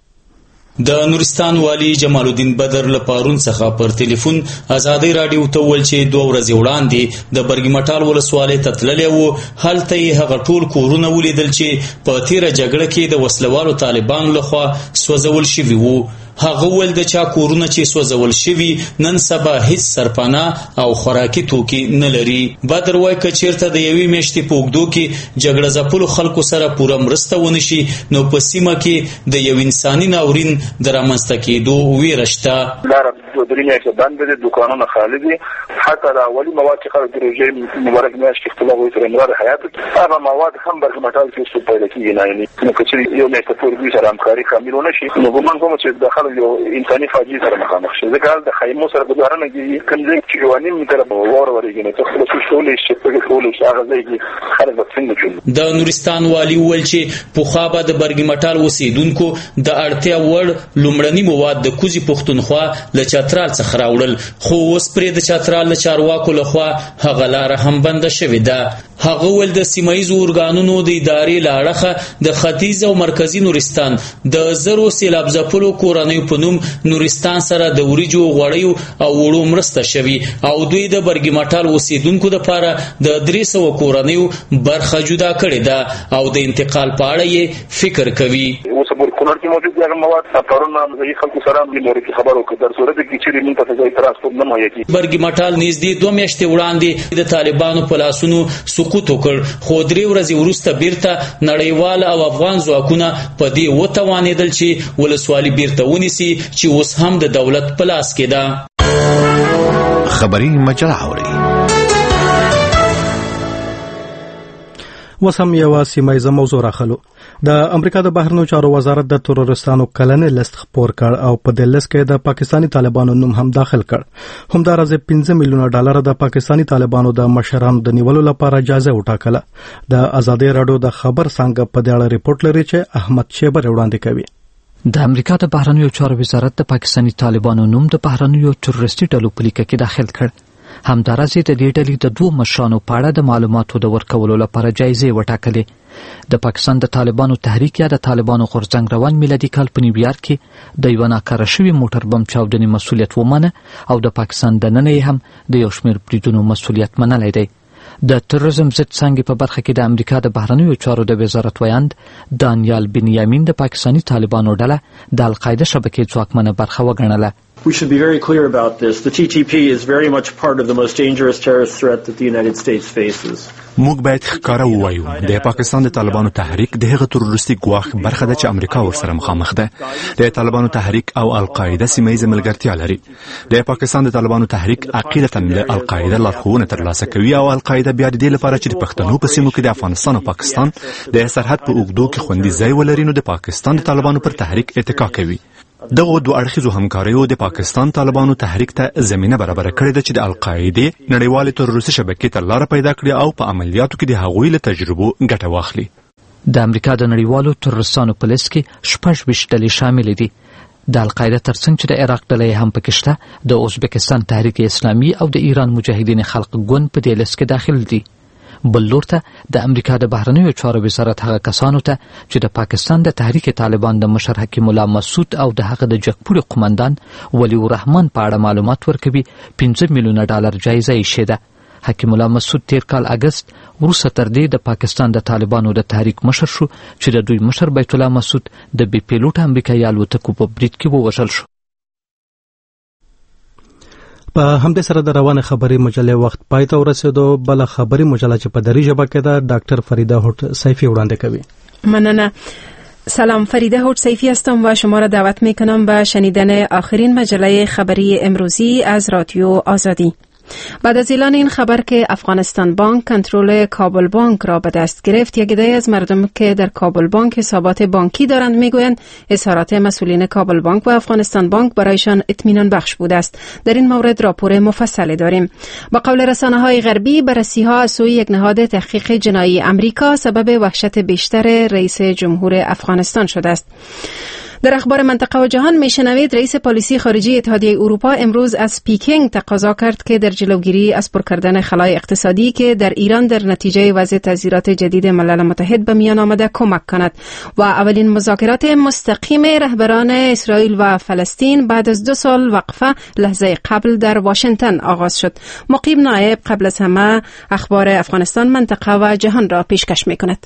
د نورستان والی جمال الدین بدر له پارون څخه پر ټلیفون ازادي رادیو ته ویل چې دوه ورځې وړاندې د برګ مټال ولسوالۍ ته تللی و. هلته یې هغه ټول کورونه ولیدل چې په تیره جګړه کې د وسلوالو طالبانو لخوا سوځول شوي وو. هغه ول د چا کورونه چې سوځول شوي نن سبا هیڅ سرپناه او خوراکي توکي نه لري. بدر وای کچیرته د یوې میاشتې په اوږدو کې جګړه ځپلو خلکو سره پوره مرسته ونشي، نو په سیمه کې د یو انساني ناورین د رامنځته کېدو ویره شته. لاره درې میاشتې بند دي، دوکانونه خالي دي، حتی د اولي مواد چې خلک د روژې مبارک میاشت کې خپله وایي تر امرار حیات هغه مواد هم برګ مټال کې څه پیدا کېږي نه یعنې نو که چېرې یو میاشته پورې دوی سره همکاري کامل ونه شي نو ګمان کوم چې د خلک یو انساني فاجعې سره مخامخ شي. ځکه هلته خیمو سره په دوارنه کې کوم ځای چې یوه نیم میټره واوره ورېږي نو ته خپله څه کولی شي پکې کولی شي هغه ځای کې خلک به څنګه کوي. د نورستان والي وویل چې پخوا به د برګ مټال اوسېدونکو د اړتیا وړ لومړني مواد د کوزي پښتونخوا له چترال څخه راوړل، خو اوس پرې د چترال له چارواکو لخوا هغه لاره هم بنده شوې ده. هغه ول د سیمایي ارګانونو د ادارې له اړخه د ختیځ او مرکزي نورستان د زرو سیلاب ځپلو کورنیو په نوم نورستان سره د وریجو، غوړیو او وړو مرسته شوي او دوی د برګ مټال اوسېدونکو دپاره د درې سوه کورنیو برخه جدا کړې ده او د انتقال په اړه یې فکر کوي. اوس په کونړ کې موجود دي هغه مواد پرون ځایي خلکو سره د مورې خبر وکړه در صورت کې چې موږ ته ځای ترانسپورټ نه مهیا کېږي. برګ مټال نږدې دوه میاشتې وړاندې د طالبانو په لاسونو سقوط وکړ، خو درې ورځې وروسته بیرته نړیوال او افغان ځواکونه په دې وتوانېدل چې ولسوالي بیرته ونیسي چې اوس هم د دولت په لاس کې ده. خبري مجله اوري. اوس هم یوه سیمه ییزه موضوع راخلو. د امریکا د بهرنیو چارو وزارت د ترورستانو کلنې لیست خپور کړ او په دې لیست کې د پاکستانی طالبانو نوم هم داخل کړ. همداراز پنځه میلیونه ډالر د پاکستانی طالبانو د مشرانو د نیولو لپاره جایزه وټاکله. د ازادي راډیو د خبر څنګه په دې اړه ریپورت لري چې احمد شیبر وړاندې کوي. د امریکا د بهرنیو چارو وزارت د پاکستانی طالبانو نوم د بهرنیو تروریستي ډلو په لیکه کې داخل کړ. همداراز د دې ډلې د دوه مشرانو په اړه د معلوماتو د ورکولو لپاره جایزې وټاکلې. د پاکستان د طالبانو تحریک یا د طالبانو غورځنګ روان میلادي کال په نیویارک کې د یو ناکاره شوي موټر بم چاودنې مسؤلیت ومنه او د پاکستان دننه یې هم د یو شمېر بریدونو مسؤلیت منلی دی. د تروریزم ضد څانګې په برخه کې د امریکا د بهرنیو چارو د وزارت ویاند دانیال بنیامین د پاکستانی طالبانو ډله د القاعده شبکې ځواکمنه برخه وګڼله. We should be very clear about this. The T T P is very much part of the most dangerous terrorist threat that the United States faces. موږ باید ښکاره ووایو د پاکستان د طالبانو تحریک د هغه تروریستي ګواښ برخه ده چې امریکا ورسره مخامخ ده. د طالبانو تحریک او القاعده سیمه ییزه ملګرتیا لري. د پاکستان د طالبانو تحریک عقیدتاً له القاعده لارښوونه ترلاسه کوي او القاعده بیا د دې لپاره چې د پښتنو په سیمو کې د افغانستان او پاکستان د سرحد په اوږدو کې خوندي ځای ولري، نو د پاکستان د طالبانو پر تحریک اتکا کوي. دغه دوه اړخیزو همکاریو د پاکستان طالبانو تحریک ته زمینه برابر کړې ده چې د القاعده نړیوالې تروریستي شبکې ته لار پیدا کړي او په عملیاتو کې د هغوی له تجربو ګټه واخلي. د امریکا د نړیوالو تروریستانو په لیست کې شپږ ویشت ډلې شاملې دي. د القاعده ترڅنګ چې د عراق ډله هم پکې شته، د ازبکستان تحریک اسلامي او د ایران مجاهدین خلق ګوند په دې لیست کې داخل دي. بل لور ته د امریکا د بهرنیو چارو وزارت هغه کسانو ته چې د پاکستان د تحریک طالبان د مشر حکیم الله مسعود او د هغه د جګپوري قومندان ولی الرحمن په اړه معلومات ورکوي پنځه میلیونه ډالر جایزه یې شوه. حکیم الله مسعود تیر کال اگست وروسته تر دې د پاکستان د طالبانو د تحریک مشر شو چې د دوی مشر بیت الله مسعود د بي پیلوټ امریکایي الوتکو په برید کې ووژل شو. په همدې سره د روانه خبري مجلې وخت پای ته ورسېدو. بل خبري مجله چې په دری ژبه کې ده ډاکټر فریده هوت سیفی وړاندې کوي. مننه. سلام، فریده هوت سیفی هستم و شما را دعوت می کنم به شنیدن آخرین مجله خبری امروزی از رادیو آزادی. بعد از اعلان این خبر که افغانستان بانک کنترل کابل بانک را به دست گرفت، یک عده از مردم که در کابل بانک حسابات بانکی دارند میگویند اظهارات مسئولین کابل بانک و افغانستان بانک برایشان اطمینان بخش بوده است. در این مورد راپور مفصلی داریم. با قول رسانه‌های غربی، بررسی‌ها از سوی یک نهاد تحقیق جنایی امریکا سبب وحشت بیشتر رئیس جمهور افغانستان شده است. در اخبار منطقه و جهان میشنوید رئیس پالیسی خارجی اتحادیه اروپا امروز از پیکینگ تقاضا کرد که در جلوگیری از پر کردن خلای اقتصادی که در ایران در نتیجه وضع تعزیرات جدید ملل متحد به میان آمده کمک کند و اولین مذاکرات مستقیم رهبران اسرائیل و فلسطین بعد از دو سال وقفه لحظه قبل در واشنگتن آغاز شد. مقیم نایب قبل از همه اخبار افغانستان، منطقه و جهان را پیشکش میکند.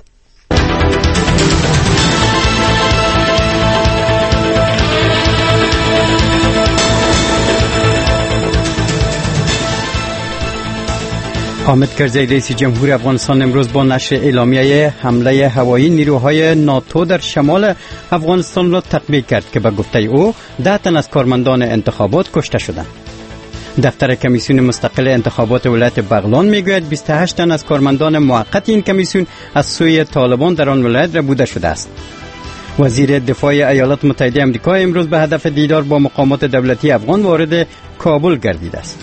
حامد کرزی رئیس جمهور افغانستان امروز با نشر اعلامیه حمله هوایی نیروهای ناتو در شمال افغانستان را تقبیح کرد که به گفته او ده تن از کارمندان انتخابات کشته شدند. دفتر کمیسیون مستقل انتخابات ولایت بغلان میگوید بیست و هشت تن از کارمندان موقت این کمیسیون از سوی طالبان در آن ولایت ربوده شده است. وزیر دفاع ایالات متحده آمریکا امروز به هدف دیدار با مقامات دولتی افغان وارد کابل گردیده است.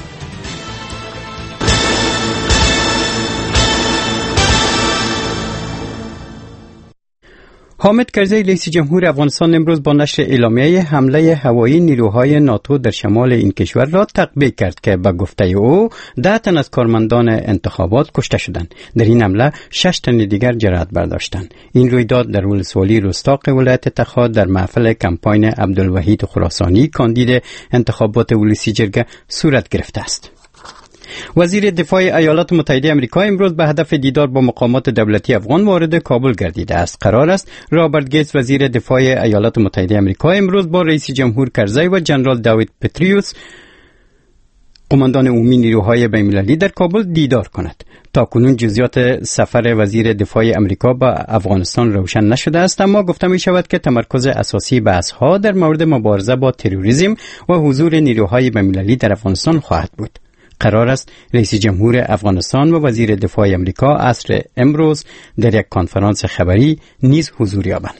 حامد کرزی رئیس جمهور افغانستان امروز با نشر اعلامیه حمله هوایی نیروهای ناتو در شمال این کشور را تقبیح کرد که به گفته او ده تن از کارمندان انتخابات کشته شدند. در این حمله شش تن دیگر جراحت برداشتند. این رویداد در ولسوالی رستاق ولایت تخا در محفل کمپاین عبدالوحید خراسانی کاندید انتخابات ولسی جرگه صورت گرفته است. وزیر دفاع ایالات متحده آمریکا امروز به هدف دیدار با مقامات دولتی افغان وارد کابل گردیده است. قرار است رابرت گیتس وزیر دفاع ایالات متحده آمریکا امروز با رئیس جمهور کرزی و جنرال داوید پتریوس قماندان عمومی نیروهای بین‌المللی در کابل دیدار کند. تاکنون جزئیات سفر وزیر دفاع آمریکا به افغانستان روشن نشده است، اما گفته می شود که تمرکز اساسی بحث‌ها در مورد مبارزه با تروریسم و حضور نیروهای بین‌المللی در افغانستان خواهد بود. قرار است رئیس جمهور افغانستان و وزیر دفاع آمریکا عصر امروز در یک کنفرانس خبری نیز حضور یابند.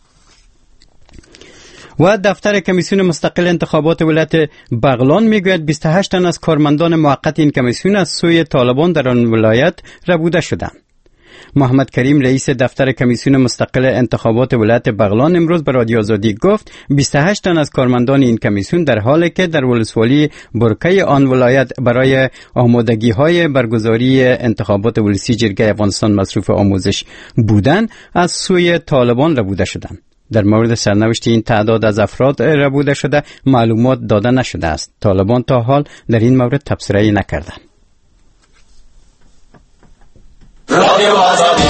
و دفتر کمیسیون مستقل انتخابات ولایت بغلان میگوید بیست و هشت تن از کارمندان موقت این کمیسیون از سوی طالبان در آن ولایت ربوده شدند. محمد کریم رئیس دفتر کمیسیون مستقل انتخابات ولایت بغلان امروز به رادیو آزادی گفت بیست و هشت تن از کارمندان این کمیسیون در حالی که در ولسوالی برکه آن ولایت برای آمادگی‌های برگزاری انتخابات ولسی جرگه افغانستان مصروف آموزش بودند از سوی طالبان ربوده شدند. در مورد سرنوشت این تعداد از افراد ربوده شده معلومات داده نشده است. طالبان تا حال در این مورد تبصره‌ای نکردند. رادیو آزادی.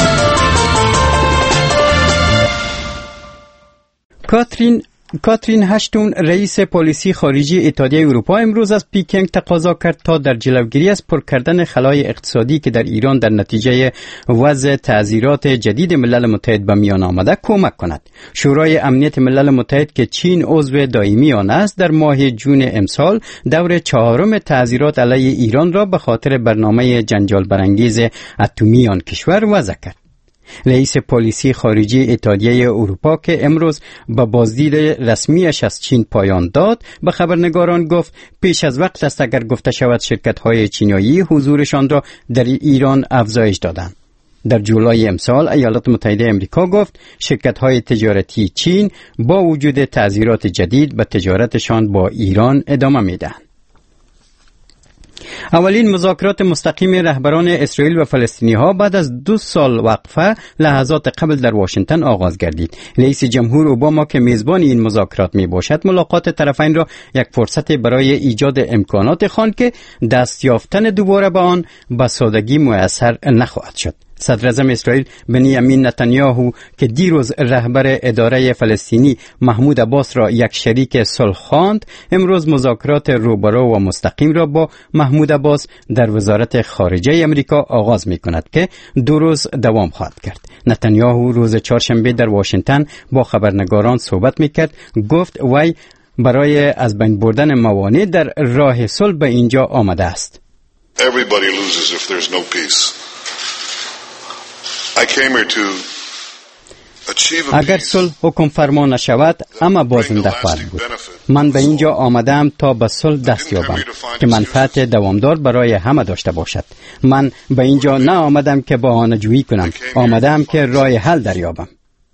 کاترین کاترین هشتون رئیس پالیسی خارجی اتحادیه اروپا امروز از پیکینگ تقاضا کرد تا در جلوگیری از پر کردن خلای اقتصادی که در ایران در نتیجه وضع تعزیرات جدید ملل متحد به میان آمده کمک کند. شورای امنیت ملل متحد که چین عضو دائمی آن است در ماه جون امسال دور چهارم تعزیرات علیه ایران را به خاطر برنامه جنجال برانگیز اتمی آن کشور وضع کرد. رئیس پالیسی خارجی اتحادیه اروپا که امروز با بازدید رسمیش از چین پایان داد به خبرنگاران گفت پیش از وقت است اگر گفته شود شرکت‌های چینی حضورشان را در ایران افزایش دادند. در جولای امسال ایالات متحده آمریکا گفت شرکت‌های تجارتی چین با وجود تعزیرات جدید به تجارتشان با ایران ادامه می‌دهند. اولین مذاکرات مستقیم رهبران اسرائیل و فلسطینی ها بعد از دو سال وقفه لحظات قبل در واشنگتن آغاز گردید. رئیس جمهور اوباما که میزبان این مذاکرات می باشد ملاقات طرفین را یک فرصت برای ایجاد امکانات خواند که دست یافتن دوباره به آن به سادگی میسر نخواهد شد. صدر اعظم اسرائیل بنیامین نتانیاهو که دیروز رهبر اداره فلسطینی محمود عباس را یک شریک صلح خواند، امروز مذاکرات روبرو و مستقیم را با محمود عباس در وزارت خارجه امریکا آغاز می کند که دو روز دوام خواهد کرد. نتانیاهو روز چهارشنبه در واشنگتن با خبرنگاران صحبت می کرد. گفت وی برای از بین بردن موانع در راه صلح به اینجا آمده است. Everybody loses if there's no peace. اگر صلح حکم فرما نشود اما بازنده خواهد بود. من به اینجا آمدم تا به صلح دست یابم که منفعت دوامدار برای همه داشته باشد. من به اینجا نه آمدم که بهانه‌جویی کنم، آمدم که راه حل دریابم.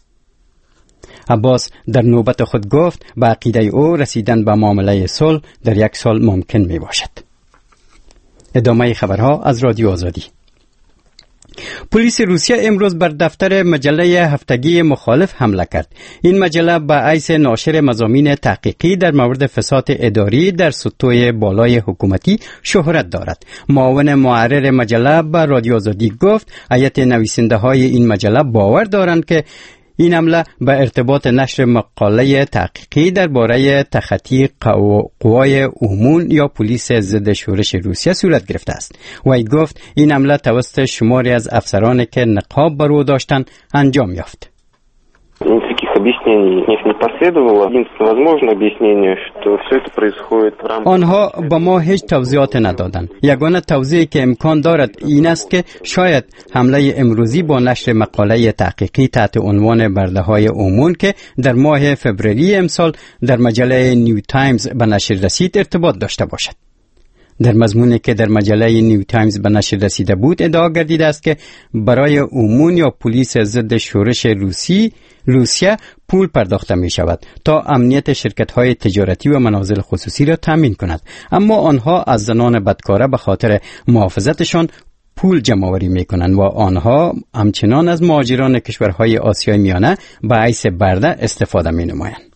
عباس در نوبت خود گفت به عقیده او رسیدن به معامله صلح در یک سال ممکن می باشد. ادامه خبرها از رادیو آزادی. پلیس روسیه امروز بر دفتر مجله هفتگی مخالف حمله کرد. این مجله به حیث ناشر مضامین تحقیقی در مورد فساد اداری در سطوح بالای حکومتی شهرت دارد. معاون محرر مجله به رادیو آزادی گفت هیئت نویسنده های این مجله باور دارند که این حمله به ارتباط نشر مقاله تحقیقی درباره تخطی قوای امون یا پلیس ضد شورش روسیه صورت گرفته است. وی گفت این حمله توسط شماری از افسرانی که نقاب بر او داشتند انجام یافت. آنها با ما هیچ توضیحات ندادند. یگانه توضیحی که امکان دارد این است که شاید حمله امروزی با نشر مقاله تحقیقی تحت عنوان برده‌های امون که در ماه فوریه امسال در مجله نیو تایمز به نشر رسید ارتباط داشته باشد. در مضمونی که در مجله نیو تایمز به نشر رسیده بود ادعا گردیده است که برای امون یا پلیس ضد شورش روسی روسیه پول پرداخته می شود تا امنیت شرکت های تجارتی و منازل خصوصی را تامین کند، اما آنها از زنان بدکاره به خاطر محافظتشان پول جمع‌آوری می کنند و آنها همچنان از مهاجران کشورهای آسیای میانه به حیث برده استفاده می نمایند.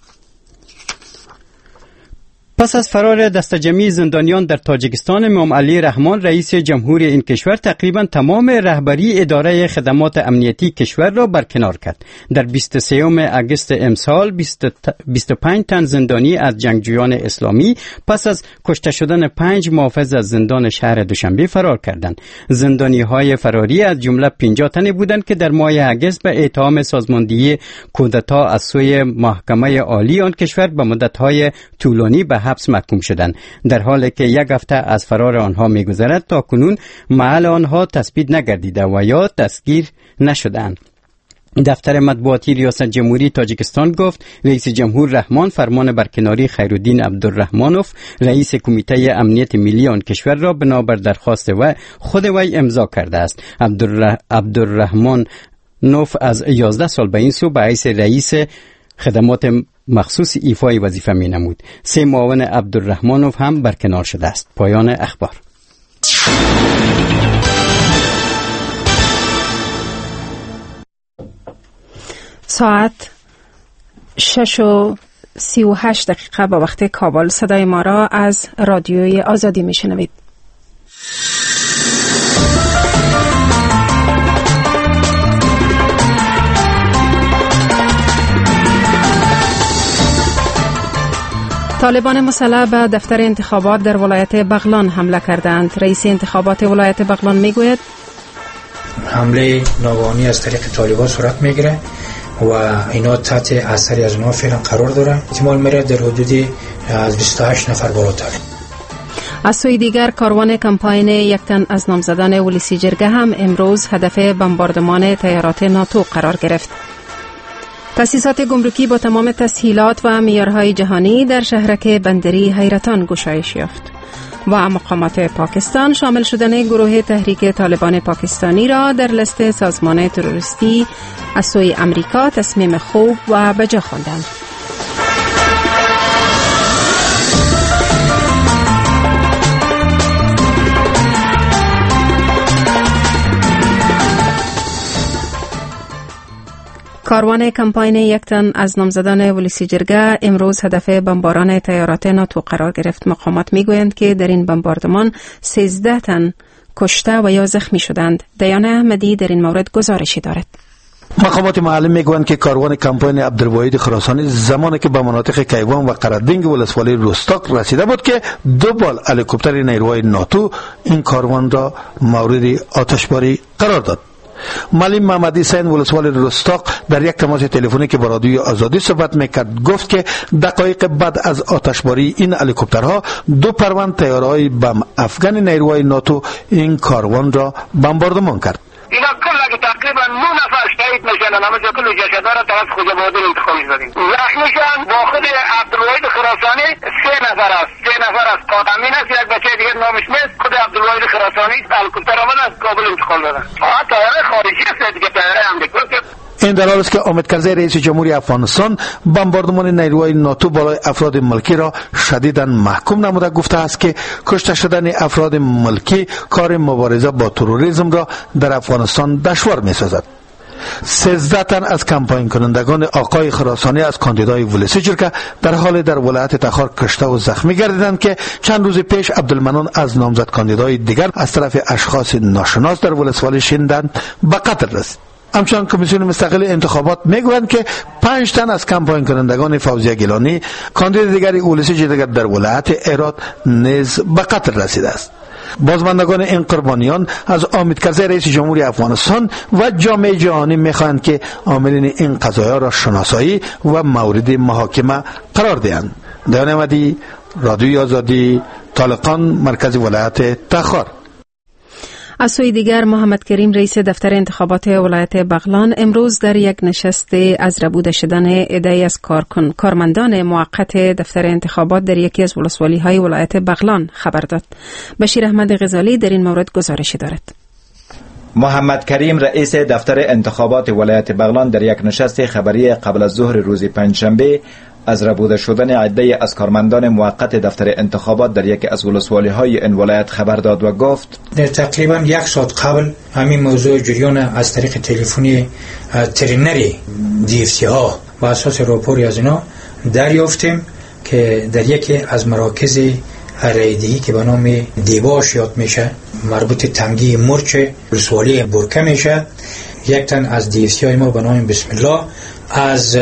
پس از فرار دسته‌جمعی زندانیان در تاجیکستان، امام علی رحمان رئیس جمهوری این کشور تقریبا تمام رهبری اداره خدمات امنیتی کشور را برکنار کرد. در بیست و سوم اگست امسال بیست و پنج تن زندانی از جنگجویان اسلامی پس از کشته شدن پنج محافظ از زندان شهر دوشنبه فرار کردند. زندانی‌های فراری از جمله پنجاه تنی بودند که در ماه اگست به اتهام سازماندهی کودتا از سوی محکمه عالی آن کشور به مدت‌های طولانی به حبس محکوم شدند، در حالی که یک هفته از فرار آنها می‌گذرد تا کنون محل آنها تثبیت نگردیده و یا دستگیر نشدند. دفتر مطبوعاتی ریاست جمهوری تاجیکستان گفت رئیس جمهور رحمان فرمان برکناری خیرالدین عبدالرحمانوف رئیس کمیته امنیت ملی آن کشور را بنابر درخواست و خود وی امضا کرده است. عبدالرحمانوف از یازده سال به این سو به حیث رئیس خدمات مخصوص ایفای وظیفه می نمود. سه معاون عبدالرحمانوف هم برکنار شده است. پایان اخبار. ساعت شش و سی و هشت دقیقه با وقت کابل. صدای ما را از رادیوی آزادی می شنوید. طالبان مسلح به دفتر انتخابات در ولایت بغلان حمله کردند. رئیس انتخابات ولایت بغلان میگوید حمله ناگهانی از طریق طالبان صورت میگیره و اینا تحت اثری از ما فعلا قرار داره. احتمال میره در حدود از بیست و هشت نفر بالاتر. از سوی دیگر کاروان کمپاین یک تن از نامزدان ولسی جرگه هم امروز هدف بمباردمان طیارات ناتو قرار گرفت. تأسیسات گمرکی با تمام تسهیلات و معیارهای جهانی در شهرک بندری حیرتان گشایش یافت و مقامات پاکستان شامل شدن گروه تحریک طالبان پاکستانی را در لیست سازمان تروریستی از سوی امریکا تصمیم خوب و بجا خواندند. کاروان کمپاین یک تن از نامزدان ولسی جرگه امروز هدف بمباران تیارات ناتو قرار گرفت. مقامات میگویند که در این بمباردمان سیزده تن کشته و یا زخمی شدند. دیانه احمدی در این مورد گزارشی دارد. مقامات محلی میگویند که کاروان کمپاین عبدالواحد خراسانی زمانی که به مناطق کیوان و قرادینگ ولسوالی رستاق رسیده بود که دو بال هلیکوپتر نیروهای ناتو این کاروان را مورد آتشباری قرار داد. معلم محمد حسین ولسوالی رستاق در یک تماس تلفنی که با رادیوی آزادی صحبت میکرد گفت که دقایق بعد از آتشباری این هلیکوپترها دو پرواز طیاره‌های بم افغان نیروهای ناتو این کاروان را بمباردمان کرد. اینا کل تقریبا نه نفر شهید میشن، همه جا کل جسدها را طرف خود بادر انتقال می‌دادیم. زخمیشان با خود عبدالواحد خراسانی سه نفر است. سه نفر است. قادمین است، یک بچه دیگه نامش نیست. خود عبدالواحد خراسانی هلیکوپتر آمد از کابل انتقال دادن. آ طیاره خارجی است دیگه، طیاره امریکا. این در حالی است که امید کرزی رئیس جمهوری افغانستان بمباردمان نیروهای ناتو بالای افراد ملکی را شدیداً محکوم نموده گفته است که کشته شدن افراد ملکی کار مبارزه با تروریسم را در افغانستان دشوار می‌سازد. سیزده تن از کمپاین کنندگان آقای خراسانی از کاندیدای ولسی جرگه در حال در ولایت تخار کشته و زخمی گردیدند که چند روز پیش عبدالمنان از نامزد کاندیدای دیگر از طرف اشخاص ناشناس در ولسوالی شیندن به قتل رسید. همچنان کمیسیون مستقل انتخابات میگویند که پنج تن از کمپاین کنندگان فوزیه گیلانی کاندید دیگری ولسی جرگه در ولایت هرات نیز به قتل رسیده است. بازماندگان این قربانیان از امید کرزی رئیس جمهوری افغانستان و جامعه جهانی میخواهند که عاملین این قضایا را شناسایی و مورد محاکمه قرار دهند. دیانه احمدی، رادیوی آزادی، طالقان، مرکز ولایت تخار. از سوی دیگر محمد کریم رئیس دفتر انتخابات ولایت بغلان امروز در یک نشست از ربوده شدن عده‌ای از کارکن کارمندان موقت دفتر انتخابات در یکی از ولسوالی‌های ولایت بغلان خبر داد. بشیر احمد غزالی در این مورد گزارشی دارد. محمد کریم رئیس دفتر انتخابات ولایت بغلان در یک نشست خبری قبل از ظهر روز پنجشنبه از ربوده شدن عده‌ای از کارمندان موقت دفتر انتخابات در یکی از ولسوالی‌های این ولایت خبر داد و گفت در تقریبا یک ساعت قبل همین موضوع جریان از طریق تلفنی ترینری دی اف سی ها و اساس راپوری از اینا دریافتیم که در یکی از مراکز رایدهی که به نام دیباش یاد میشه مربوط تنگی مرچ ولسوالی برکه میشه، یک تن از دی اف سی های ما به نام بسم الله از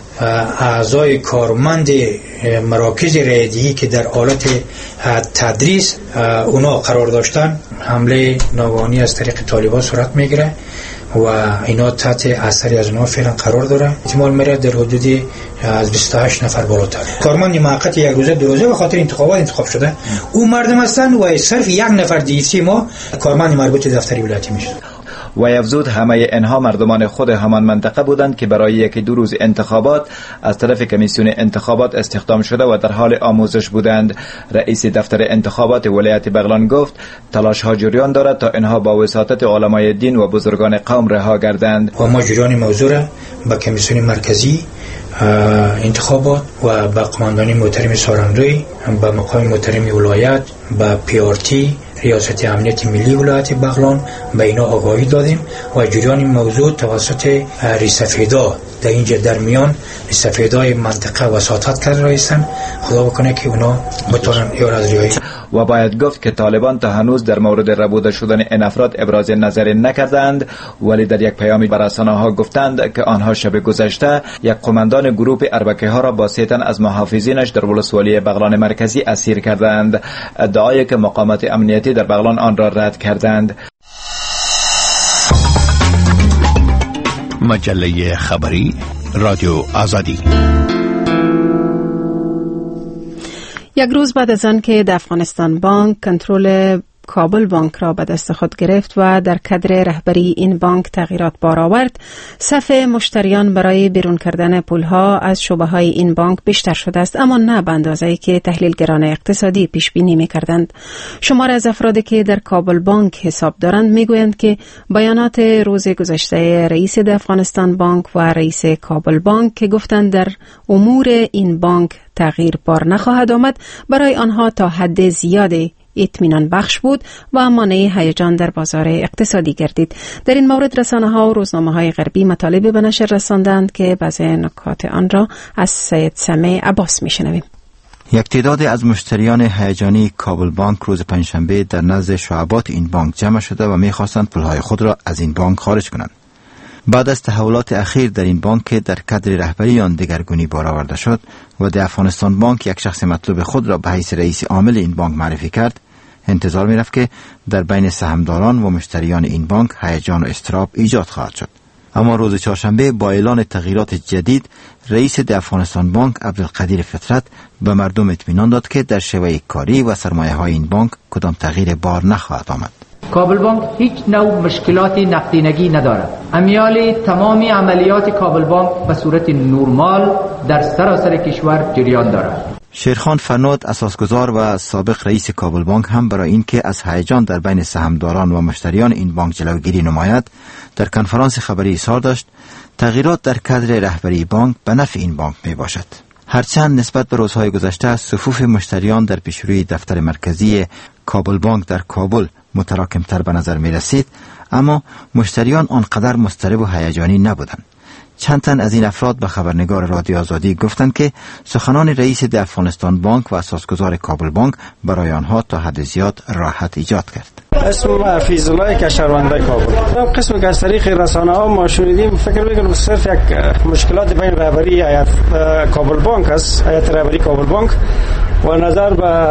اعضای کارمند مراکز رایدهی که در حالت تدریس اونا قرار داشتن حمله ناگهانی از طریق طالبان صورت میگیره و اینا تحت اثری از اونا فعلا قرار داره. احتمال میره در حدود از بیست و هشت نفر بالاتر کارمند موقت یک روزه دو روزه به خاطر انتخابات انتخاب شده او مردم هستن و صرف یک نفر دی سی ما کارمند مربوط دفتری ولایتی میشه. و افزود همه اینها مردمان خود همان منطقه بودند که برای یکی دو روز انتخابات از طرف کمیسیون انتخابات استخدام شده و در حال آموزش بودند. رئیس دفتر انتخابات ولایت بغلان گفت تلاش ها جریان دارد تا اینها با وساطت علمای دین و بزرگان قوم رها گردند. و ما جریان موضوع را با کمیسیون مرکزی انتخابات و با قماندانی محترم سارندوی با مقام محترم ولایت با پی آر تی ریاست امنیت ملی ولایت بغلان به اینا آگاهی دادیم و جریان موضوع توسط ریسفیدا در اینجا در میان ریسفیدای منطقه وساطت کرده رایستن. خدا بکنه که اونا بتونن ایار از ریایی. و باید گفت که طالبان تا هنوز در مورد ربوده شدن این افراد ابراز نظر نکردند، ولی در یک پیامی بر رسانه‌ها گفتند که آنها شب گذشته یک قماندان گروه اربکه ها را با سه تن از محافظینش در ولسوالی بغلان مرکزی اسیر کردند، ادعایی که مقامات امنیتی در بغلان آن را رد کردند. مجله خبری رادیو آزادی. یک روز بعد از آن که در افغانستان بانک کنترل کابل بانک را به دست خود گرفت و در کادر رهبری این بانک تغییرات بار آورد، صف مشتریان برای بیرون کردن پولها از شعبه‌های این بانک بیشتر شده است، اما نه به اندازه‌ای که تحلیلگران اقتصادی پیش بینی می‌کردند. شمار از افرادی که در کابل بانک حساب دارند می‌گویند که بیانات روز گذشته رئیس افغانستان بانک و رئیس کابل بانک که گفتند در امور این بانک تغییر بار نخواهد آمد، برای آنها تا حد زیادی اطمینان بخش بود و مانع هیجان در بازار اقتصادی گردید. در این مورد رسانه ها و روزنامه های غربی مطالب به نشر رساندند که بعضی نکات آن را از سید سمع عباس میشنویم. یک تعداد از مشتریان هیجانی کابل بانک روز پنجشنبه در نزد شعبات این بانک جمع شده و می‌خواستند پولهای خود را از این بانک خارج کنند. بعد از تحولات اخیر در این بانک که در کادر رهبری آن دگرگونی بار آورده شد و در افغانستان بانک یک شخص مطلوب خود را به حیث رئیس عامل این بانک معرفی کرد، انتظار می‌رفت که در بین سهامداران و مشتریان این بانک هیجان و اضطراب ایجاد خواهد شد. اما روز چهارشنبه با اعلان تغییرات جدید، رئیس د افغانستان بانک عبدالقدیر فطرت به مردم اطمینان داد که در شیوه کاری و سرمایه های این بانک کدام تغییر بار نخواهد آمد. کابل بانک هیچ نوع مشکلات نقدینگی ندارد. امیال تمامی عملیات کابل بانک به صورت نورمال در سراسر کشور جریان دارد. شیرخان فرنود، اساسگزار و سابق رئیس کابل بانک، هم برای اینکه از هیجان در بین سهامداران و مشتریان این بانک جلوگیری نماید، در کنفرانس خبری اظهار داشت تغییرات در کادر رهبری بانک به نفع این بانک می باشد. هرچند نسبت به روزهای گذشته صفوف مشتریان در پیشروی دفتر مرکزی کابل بانک در کابل متراکمتر به نظر می رسید، اما مشتریان آنقدر مضطرب و هیجانی نبودند. چند تن از این افراد به خبرنگار رادیو آزادی گفتند که سخنان رئیس د افغانستان بانک و اساسگزار کابل بانک برای آنها تا حد زیاد راحت ایجاد کرد. اسم فیض‌الله کشورونده کابل. قسم که از طریق رسانه ها ما شنیدیم، فکر می‌کنم صرف یک مشکلات بین رهبری هیئت کابل بانک است، هیئت رهبری کابل بانک، و نظر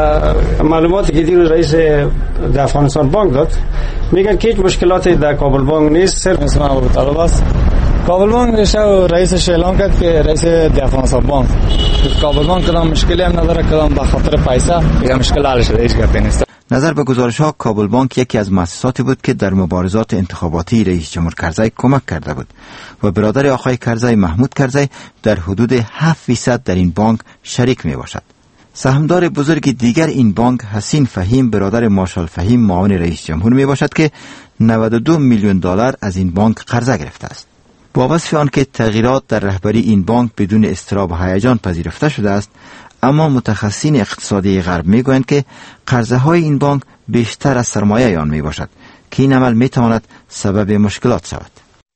به معلوماتی که دیروز رئیس د افغانستان بانک داد، میگن که هیچ مشکلاتی در کابل بانک نیست. صرف اسم ابوطالب است. کابل بانک رئیس رئیسش اعلام کرد که رئیس د افغانستان بانک کابل بانک کدام مشکلی هم نداره، کدام به خاطر پیسه یا مشکل حل شده، هیچ گپی نیست. نظر به گزارش‌ها، کابل بانک یکی از مؤسساتی بود که در مبارزات انتخاباتی رئیس جمهور کرزی کمک کرده بود و برادر آقای کرزی، محمود کرزی، در حدود هفت فیصد در این بانک شریک می باشد. سهامدار بزرگ دیگر این بانک، حسین فهیم، برادر مارشال فهیم، معاون رئیس جمهور می باشد که نود و دو میلیون دلار از این بانک قرضه گرفته است. با وصف آن که تغییرات در رهبری این بانک بدون اضطراب و هیجان پذیرفته شده است، اما متخصصین اقتصادی غرب میگویند که قرضه های این بانک بیشتر از سرمایه آن می باشد که این عمل می تواند سبب مشکلات شود.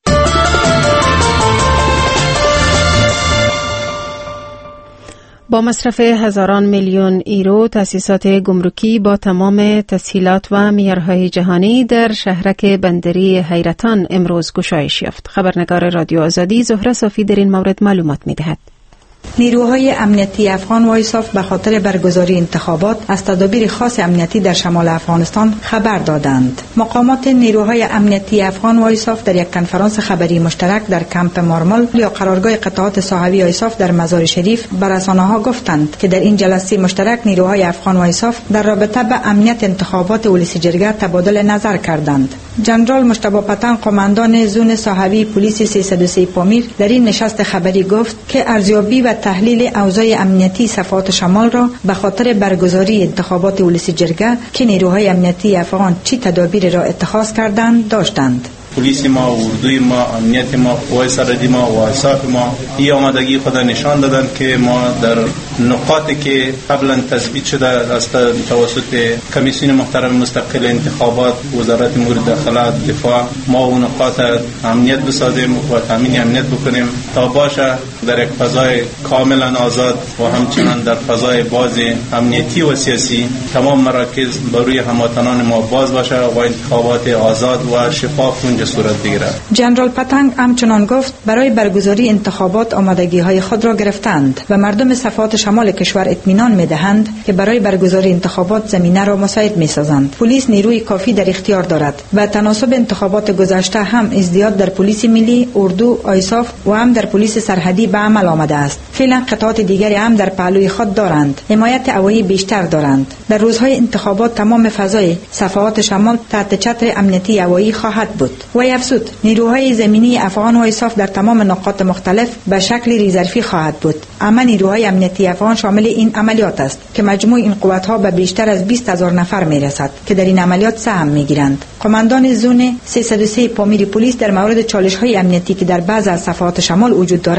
با مصرف هزاران میلیون یورو، تأسیسات گمرکی با تمام تسهیلات و معیارهای جهانی در شهرک بندری حیرتان امروز گشایش یافت. خبرنگار رادیو آزادی زهره صافی در این مورد معلومات می‌دهد. نیروهای امنیتی افغان و آیساف به خاطر برگزاری انتخابات از تدابیر خاص امنیتی در شمال افغانستان خبر دادند. مقامات نیروهای امنیتی افغان و آیساف در یک کنفرانس خبری مشترک در کمپ مارمل یا قرارگاه قطعات صحابی آیساف در مزار شریف به رسانه‌ها گفتند که در این جلسه مشترک نیروهای افغان و آیساف در رابطه به امنیت انتخابات ولسی جرگه تبادل نظر کردند. جنرال مجتبی پتن، قماندان زون صحابی پلیس سیصد و سه پامیر، در این نشست خبری گفت که ارزیابی و تحلیل اوضاع امنیتی صفات شمال را به خاطر برگزاری انتخابات ولسی جرگه که نیروهای امنیتی افغان چی تدابیر را اتخاذ کردند داشتند. پلیس ما، اردوی ما، امنیت ما، قوای سرحدی ما و اصاف ما این آمادگی خود نشان دادن که ما در نقاطی که قبلا تثبیت شده است توسط کمیسیون محترم مستقل انتخابات، وزارت امور داخله، دفاع، ما اون نقاط امنیت بسازیم و تامین امنیت بکنیم تا باشه در یک فضای کاملا آزاد و همچنان در فضای باز امنیتی و سیاسی تمام مراکز بروی هموطنان ما باز باشه و انتخابات آزاد و شفاف اونجا صورت بگیره. جنرال پتنگ همچنان گفت برای برگزاری انتخابات آمادگی های خود را گرفتند و مردم صفات شمال کشور اطمینان می‌دهند که برای برگزاری انتخابات زمینه را مساعد می‌سازند. پلیس نیروی کافی در اختیار دارد و تناسب انتخابات گذشته هم ازدیاد در پلیس ملی، اردو، آیساف و هم در پلیس سرحدی به عمل آمده است. فعلا قطعات دیگری هم در پهلوی خود دارند. حمایت هوایی بیشتر دارند. در روزهای انتخابات تمام فضای صفات شمال تحت چتر امنیتی هوایی خواهد بود. و افزود نیروهای زمینی افغان و آیساف در تمام نقاط مختلف به شکل ریزرفی خواهد بود. اما نیروهای امنیتی افغان شامل این عملیات است که مجموع این قوت‌ها به بیشتر از بیست هزار نفر میرسد که در این عملیات سهم میگیرند. قماندان زون سیصد و سه پامیر پلیس در مورد چالش‌های امنیتی که در بعض از صفحات شمال وجود دارد میگوید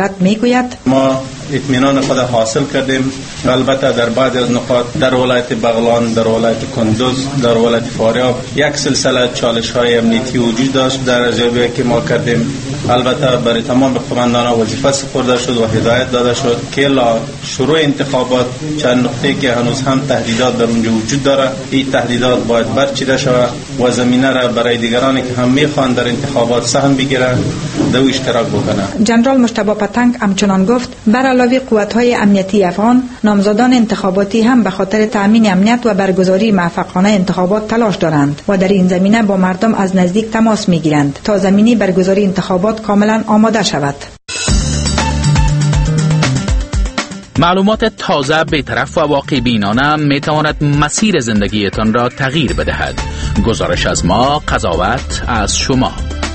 میگوید ما اطمینان خود حاصل کردیم. البته در بعض از نقاط در ولایت بغلان، در ولایت کندوز، در ولایت فاریاب یک سلسله چالش های امنیتی وجود داشت. در ارزیابی که ما کردیم البته برای تمام قماندانان وظیفه سپرده شد و هدایت داده شد که لا شروع انتخابات چند نقطه که هنوز هم تهدیدات در اونجا وجود داره، این تهدیدات باید برچیده شود و زمینه را برای دیگرانی که هم میخوان در انتخابات سهم بگیرن دو اشتراک بکنن. جنرال مجتبی پتنگ همچنان گفت بر علاوه قوت‌های امنیتی افغان، نامزدان انتخاباتی هم به خاطر تأمین امنیت و برگزاری موفقانه انتخابات تلاش دارند و در این زمینه با مردم از نزدیک تماس میگیرند تا زمینی برگزاری انتخابات کاملا آماده شود. معلومات تازه، بی‌طرف و واقع بینانه می تواند مسیر زندگیتان را تغییر بدهد. گزارش از ما، قضاوت از شما.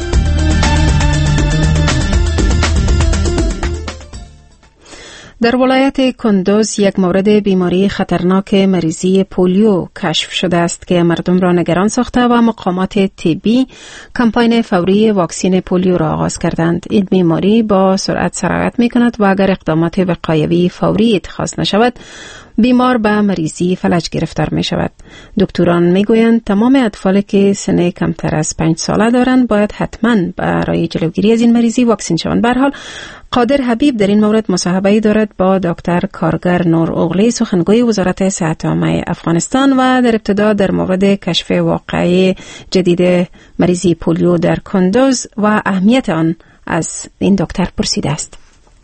در ولایت کندوز یک مورد بیماری خطرناک مریضی پولیو کشف شده است که مردم را نگران ساخته و مقامات طبی کمپاین فوری واکسین پولیو را آغاز کردند. این بیماری با سرعت سرایت می کند و اگر اقدامات وقایوی فوری اتخاذ نشود بیمار به مریضی فلج گرفتار می شود. دکتران می گویند تمام اطفالی که سن کمتر از پنج ساله دارند باید حتما برای جلوگیری از این مریضی واکسین شوند. به هر حال قادر حبیب در این مورد مصاحبه‌ای دارد با دکتر کارگر نور اغلی، سخنگوی وزارت صحت عامه افغانستان، و در ابتدا در مورد کشف واقعی جدید مریضی پولیو در کندوز و اهمیت آن از این دکتر پرسیده است.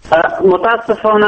متاسفانه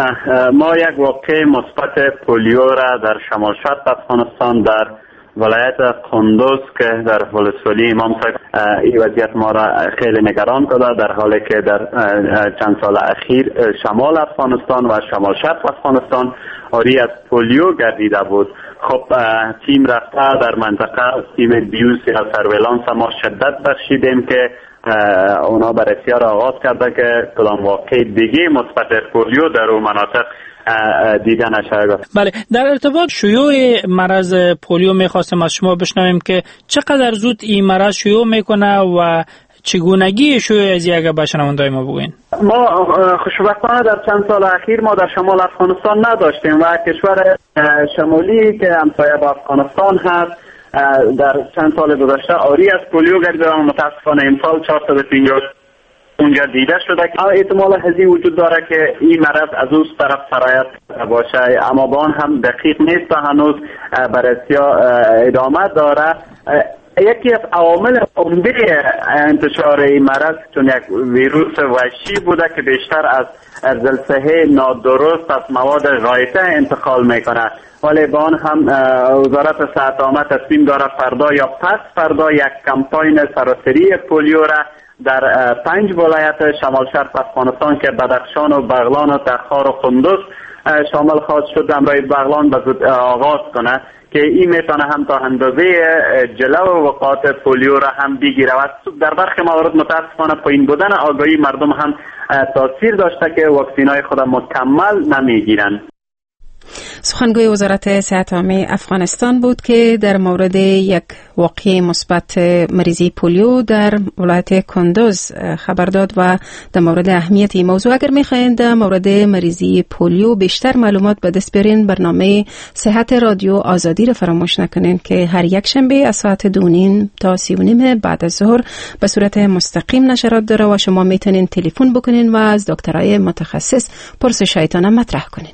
ما یک واقع مثبت پولیو را در شمال شرق افغانستان در ولایت کندوز که در ولسوالی امام صاحب این وضعیت ما را خیلی نگران کرده، در حالی که در چند سال اخیر شمال افغانستان و شمال شرق افغانستان آری از پولیو گردیده بود. خب تیم رفته در منطقه تیم بیوس یا سرویلانس ما شدت بخشیدیم که اونا بررسی را آغاز کرده که کدام واقع دیگه مثبت پولیو در اون مناطق دیده نشده. بله، در ارتباط شیوع مرض پولیو میخواستم از شما بشنویم که چقدر زود این مرض شیوع میکنه و چگونگی شیوع از اگر به شنوندای ما بگوین. ما خوشبختانه در چند سال اخیر ما در شمال افغانستان نداشتیم و کشور شمالی که همسایه با افغانستان هست در چند سال گذشته آری از پولیو گردیده و متاسفانه امسال چهارصد و پنجاه اونجا دیده شده که احتمال هزی وجود داره که این مرض از اون طرف سرایت باشه، اما با آن هم دقیق نیست و هنوز بررسی ادامه داره. یکی از عوامل عمده انتشار این مرض چون یک ویروس وحشی بوده که بیشتر از زلزله نادرست از مواد غایطه انتقال میکنه، ولی با آن هم وزارت صحت عامه تصمیم داره فردا یا پس فردا یک کمپاین سراسری پولیو را در پنج ولایت شمال شرق افغانستان که بدخشان و بغلان و تخار و کندوز شامل خواهد شد امرای بغلان به زود آغاز کنه که این میتونه هم تا اندازه جلو وقایع پولیو را هم بگیره و در برخی موارد متاسفانه پایین بودن آگاهی مردم هم تاثیر داشته که واکسینای خود مکمل نمیگیرن. سخنگوی وزارت صحت عامه افغانستان بود که در مورد یک واقعه مثبت مریضی پولیو در ولایت کندوز خبر داد و در مورد اهمیت این موضوع. اگر میخواین در مورد مریضی پولیو بیشتر معلومات به دست بیارین، برنامه صحت رادیو آزادی را فراموش نکنین که هر یک شنبه از ساعت دو نیم تا سی و نیم بعد از ظهر به صورت مستقیم نشرات داره و شما میتونین تلفن بکنین و از دکترای متخصص پرسشایتان مطرح کنین.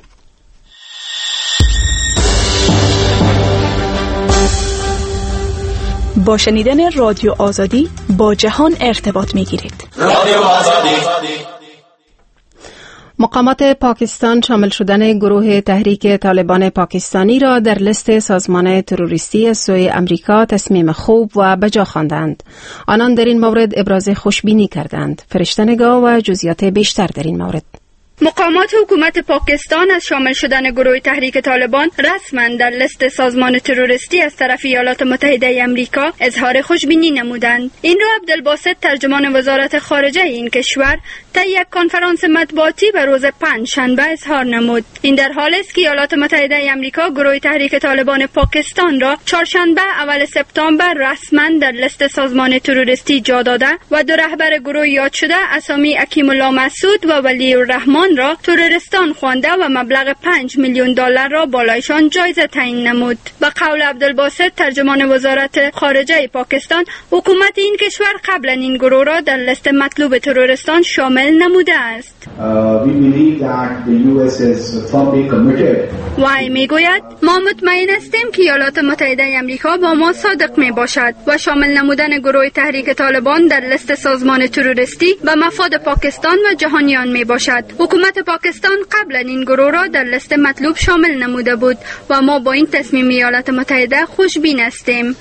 با شنیدن رادیو آزادی با جهان ارتباط می گیرید. رادیو آزادی. مقامات پاکستان شامل شدن گروه تحریک طالبان پاکستانی را در لیست سازمان تروریستی از سوی امریکا تصمیم خوب و بجا خواندند. آنان در این مورد ابراز خوشبینی کردند. فرشته نگاه و جزئیات بیشتر در این مورد. مقامات حکومت پاکستان از شامل شدن گروه تحریک طالبان رسما در لیست سازمان تروریستی از طرف ایالات متحده آمریکا اظهار خوشبینی نمودند. این را عبدالباسط ترجمان وزارت خارجه این کشور تا یک کنفرانس مطبوعاتی به روز پنج شنبه اظهار نمود. این در حالی است که ایالات متحده آمریکا گروه تحریک طالبان پاکستان را چهارشنبه اول سپتامبر رسما در لیست سازمان تروریستی جا داده و دو رهبر گروه یاد شده اسامی حکیم الله مسعود و ولی الرحمن را تروریستان خوانده و مبلغ پنج میلیون دلار را بالایشان جایزه تعیین نمود. به قول عبدالباسط ترجمان وزارت خارجه پاکستان، حکومت این کشور قبلا این گروه را در لیست مطلوب تروریستان شامل نموده است. وی میگوید ما مطمئن هستیم که ایالات متحده آمریکا با ما صادق می باشد و شامل نمودن گروه تحریک طالبان در لیست سازمان تروریستی به مفاد پاکستان و جهانیان می باشد. حکومت پاکستان قبلا این گروه را در لیست مطلوب شامل نموده بود و ما با این تصمیم ایالات متحده خوشبین هستیم.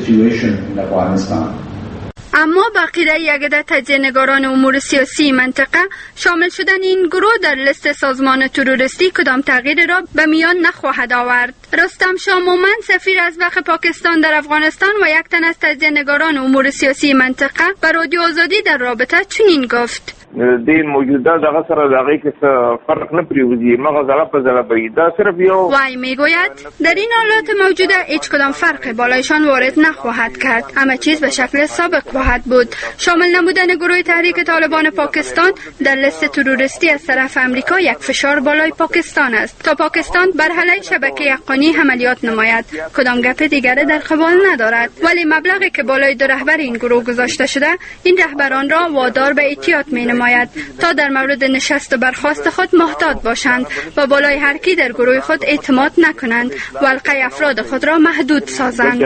اما بقیه یک عده تجزیه‌نگاران امور سیاسی منطقه شامل شدن این گروه در لیست سازمان تروریستی کدام تغییر را به میان نخواهد آورد. رستم شاه مومن سفیر از وقت پاکستان در افغانستان و یک تن از تجزیه‌نگاران امور سیاسی منطقه به رادیو آزادی در رابطه چنین گفت: دین موجوده دغه سره دغه کې فرق نه پریوزي مغه زړه په زړه به دا صرف یو. وای میگوید در این حالات موجوده هیچ کدام فرق بالایشان وارد نخواهد کرد. همه چیز به شکل سابق خواهد بود. شامل نمودن گروه تحریک طالبان پاکستان در لیست تروریستی از طرف امریکا یک فشار بالای پاکستان است تا پاکستان بر علیه شبکه حقانی عملیات نماید. کدام گپ دیگری در قبال ندارد. ولی مبلغی که بالای دو رهبر این گروه گذاشته شده این رهبران را وادار به احتیاط می تا در مورد نشست و برخاست خود محتاط باشند و بالای هر کی در گروه خود اعتماد نکنند و حلقه افراد خود را محدود سازند.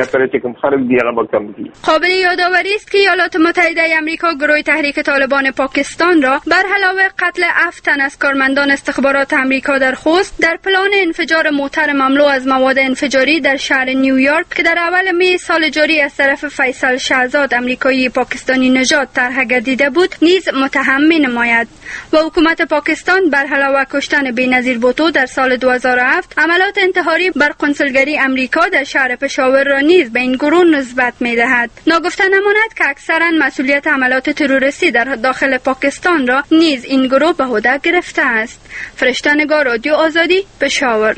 قابل یادآوری است که ایالات متحده آمریکا گروه تحریک طالبان پاکستان را بر علاوه قتل هفت تن از کارمندان استخبارات آمریکا در خوست در پلان انفجار موتر مملو از مواد انفجاری در شهر نیویورک که در اول می سال جاری از طرف فیصل شهزاد آمریکایی پاکستانی نژاد طرح گردیده بود نیز متهم می نماید و حکومت پاکستان بر علاوه کشتن بی‌نظیر بوتو در سال دو هزار و هفت عملات انتحاری بر کنسولگری امریکا در شهر پشاور را نیز به این گروه نسبت می دهد. ناگفته نماند که اکثرا مسئولیت عملات تروریستی در داخل پاکستان را نیز این گروه به عهده گرفته است. فرشته نگار، رادیو آزادی، پشاور.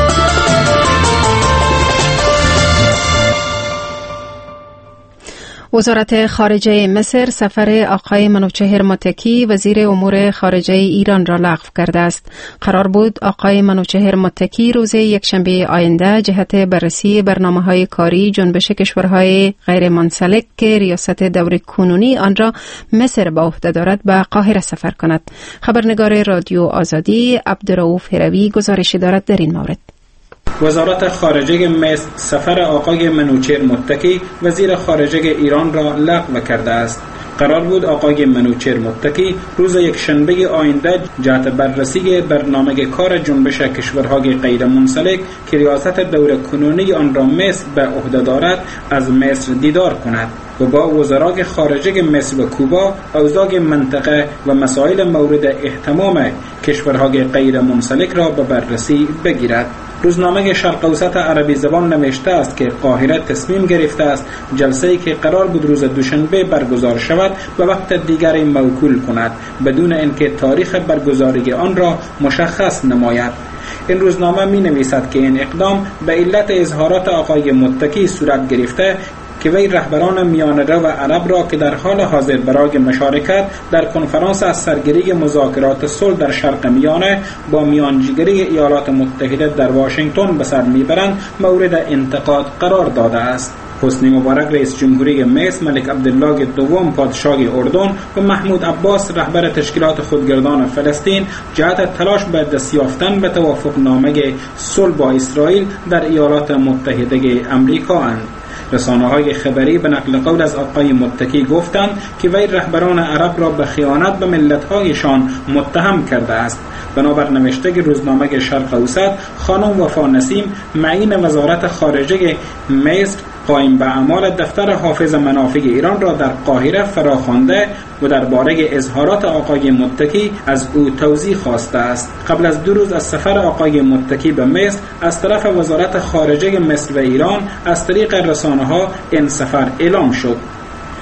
وزارت خارجه مصر سفر آقای منوچهر متکی وزیر امور خارجه ایران را لغو کرده است. قرار بود آقای منوچهر متکی روز یکشنبه آینده جهت بررسی برنامه‌های کاری جنبش کشورهای غیر منسلک که ریاست دور کنونی آن را مصر به عهده دارد به قاهره سفر کند. خبرنگار رادیو آزادی عبدالرؤوف هروی گزارشی دارد در این مورد. وزارت خارجه مصر سفر آقای منوچهر متکی وزیر خارجه ایران را لغو کرده است. قرار بود آقای منوچهر متکی روز یکشنبه آینده جهت بررسی برنامه کار جنبش کشورهای غیر منسلک که ریاست دور کنونی آن را مصر به عهده دارد از مصر دیدار کند و با وزرای خارجه مصر و کوبا اوضاع منطقه و مسائل مورد اهتمام کشورهای غیر منسلک را به بررسی بگیرد. روزنامه شرق اوسط عربی زبان نوشته است که قاهره تصمیم گرفته است جلسه‌ای که قرار بود روز دوشنبه برگزار شود به وقت دیگری موکول کند بدون اینکه تاریخ برگزاری آن را مشخص نماید. این روزنامه می نویسد که این اقدام به علت اظهارات آقای متکی صورت گرفته که وی رهبران میانه و عرب را که در حال حاضر برای مشارکت در کنفرانس از سرگیری مذاکرات صلح در شرق میانه با میانجیگری ایالات متحده در واشنگتن به سر میبرند مورد انتقاد قرار داده است. حسنی مبارک رئیس جمهوری مصر، ملک عبدالله دوم پادشاه اردن و محمود عباس رهبر تشکیلات خودگردان فلسطین جهت تلاش به دست یافتن به توافقنامه صلح با اسرائیل در ایالات متحده آمریکا اند. رسانه‌های خبری به نقل قول از آقای متکی گفتند که وی رهبران عرب را به خیانت به ملت‌هایشان متهم کرده است. بنابر نوشته روزنامه شرق اوسط، خانم وفا نسیم معین وزارت خارجه مصر قائم به اعمال دفتر حافظ منافع ایران را در قاهره فراخوانده و درباره اظهارات آقای متکی از او توضیح خواسته است. قبل از دو روز از سفر آقای متکی به مصر از طرف وزارت خارجه مصر و ایران از طریق رسانه‌ها این سفر اعلام شد.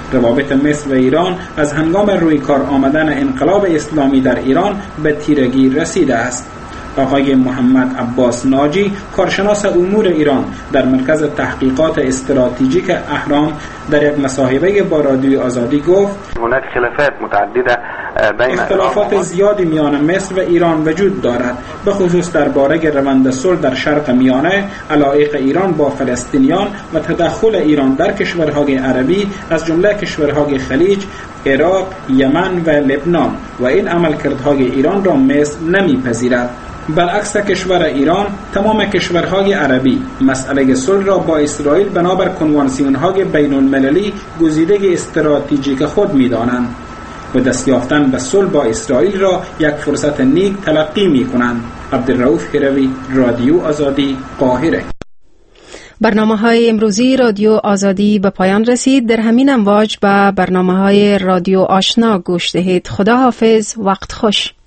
روابط مصر و ایران از هنگام روی کار آمدن انقلاب اسلامی در ایران به تیرگی رسیده است. آقای محمد عباس ناجی، کارشناس امور ایران در مرکز تحقیقات استراتژیک اهرام، در یک مصاحبه با رادیوی آزادی گفت: هناك خلافات متعدده بین اختلافات زیادی میان مصر و ایران وجود دارد، به خصوص درباره روند صلح در شرق میانه، علایق ایران با فلسطینیان و تدخل ایران در کشورهای عربی از جمله کشورهای خلیج، عراق، یمن و لبنان، و این عملکردهای ایران را مصر نمیپذیرد. برعکس کشور ایران، تمام کشورهای عربی مسئله صلح را با اسرائیل بنابر کنوانسیون‌های بین المللی گزیده استراتژیک خود می‌دانند و دست یافتن به صلح با اسرائیل را یک فرصت نیک تلقی می‌کنند. عبدالرؤوف هروی، رادیو آزادی، قاهره. برنامه های امروزی رادیو آزادی به پایان رسید. در همین امواج به برنامه های رادیو آشنا گوش دهید. خدا حافظ، وقت خوش.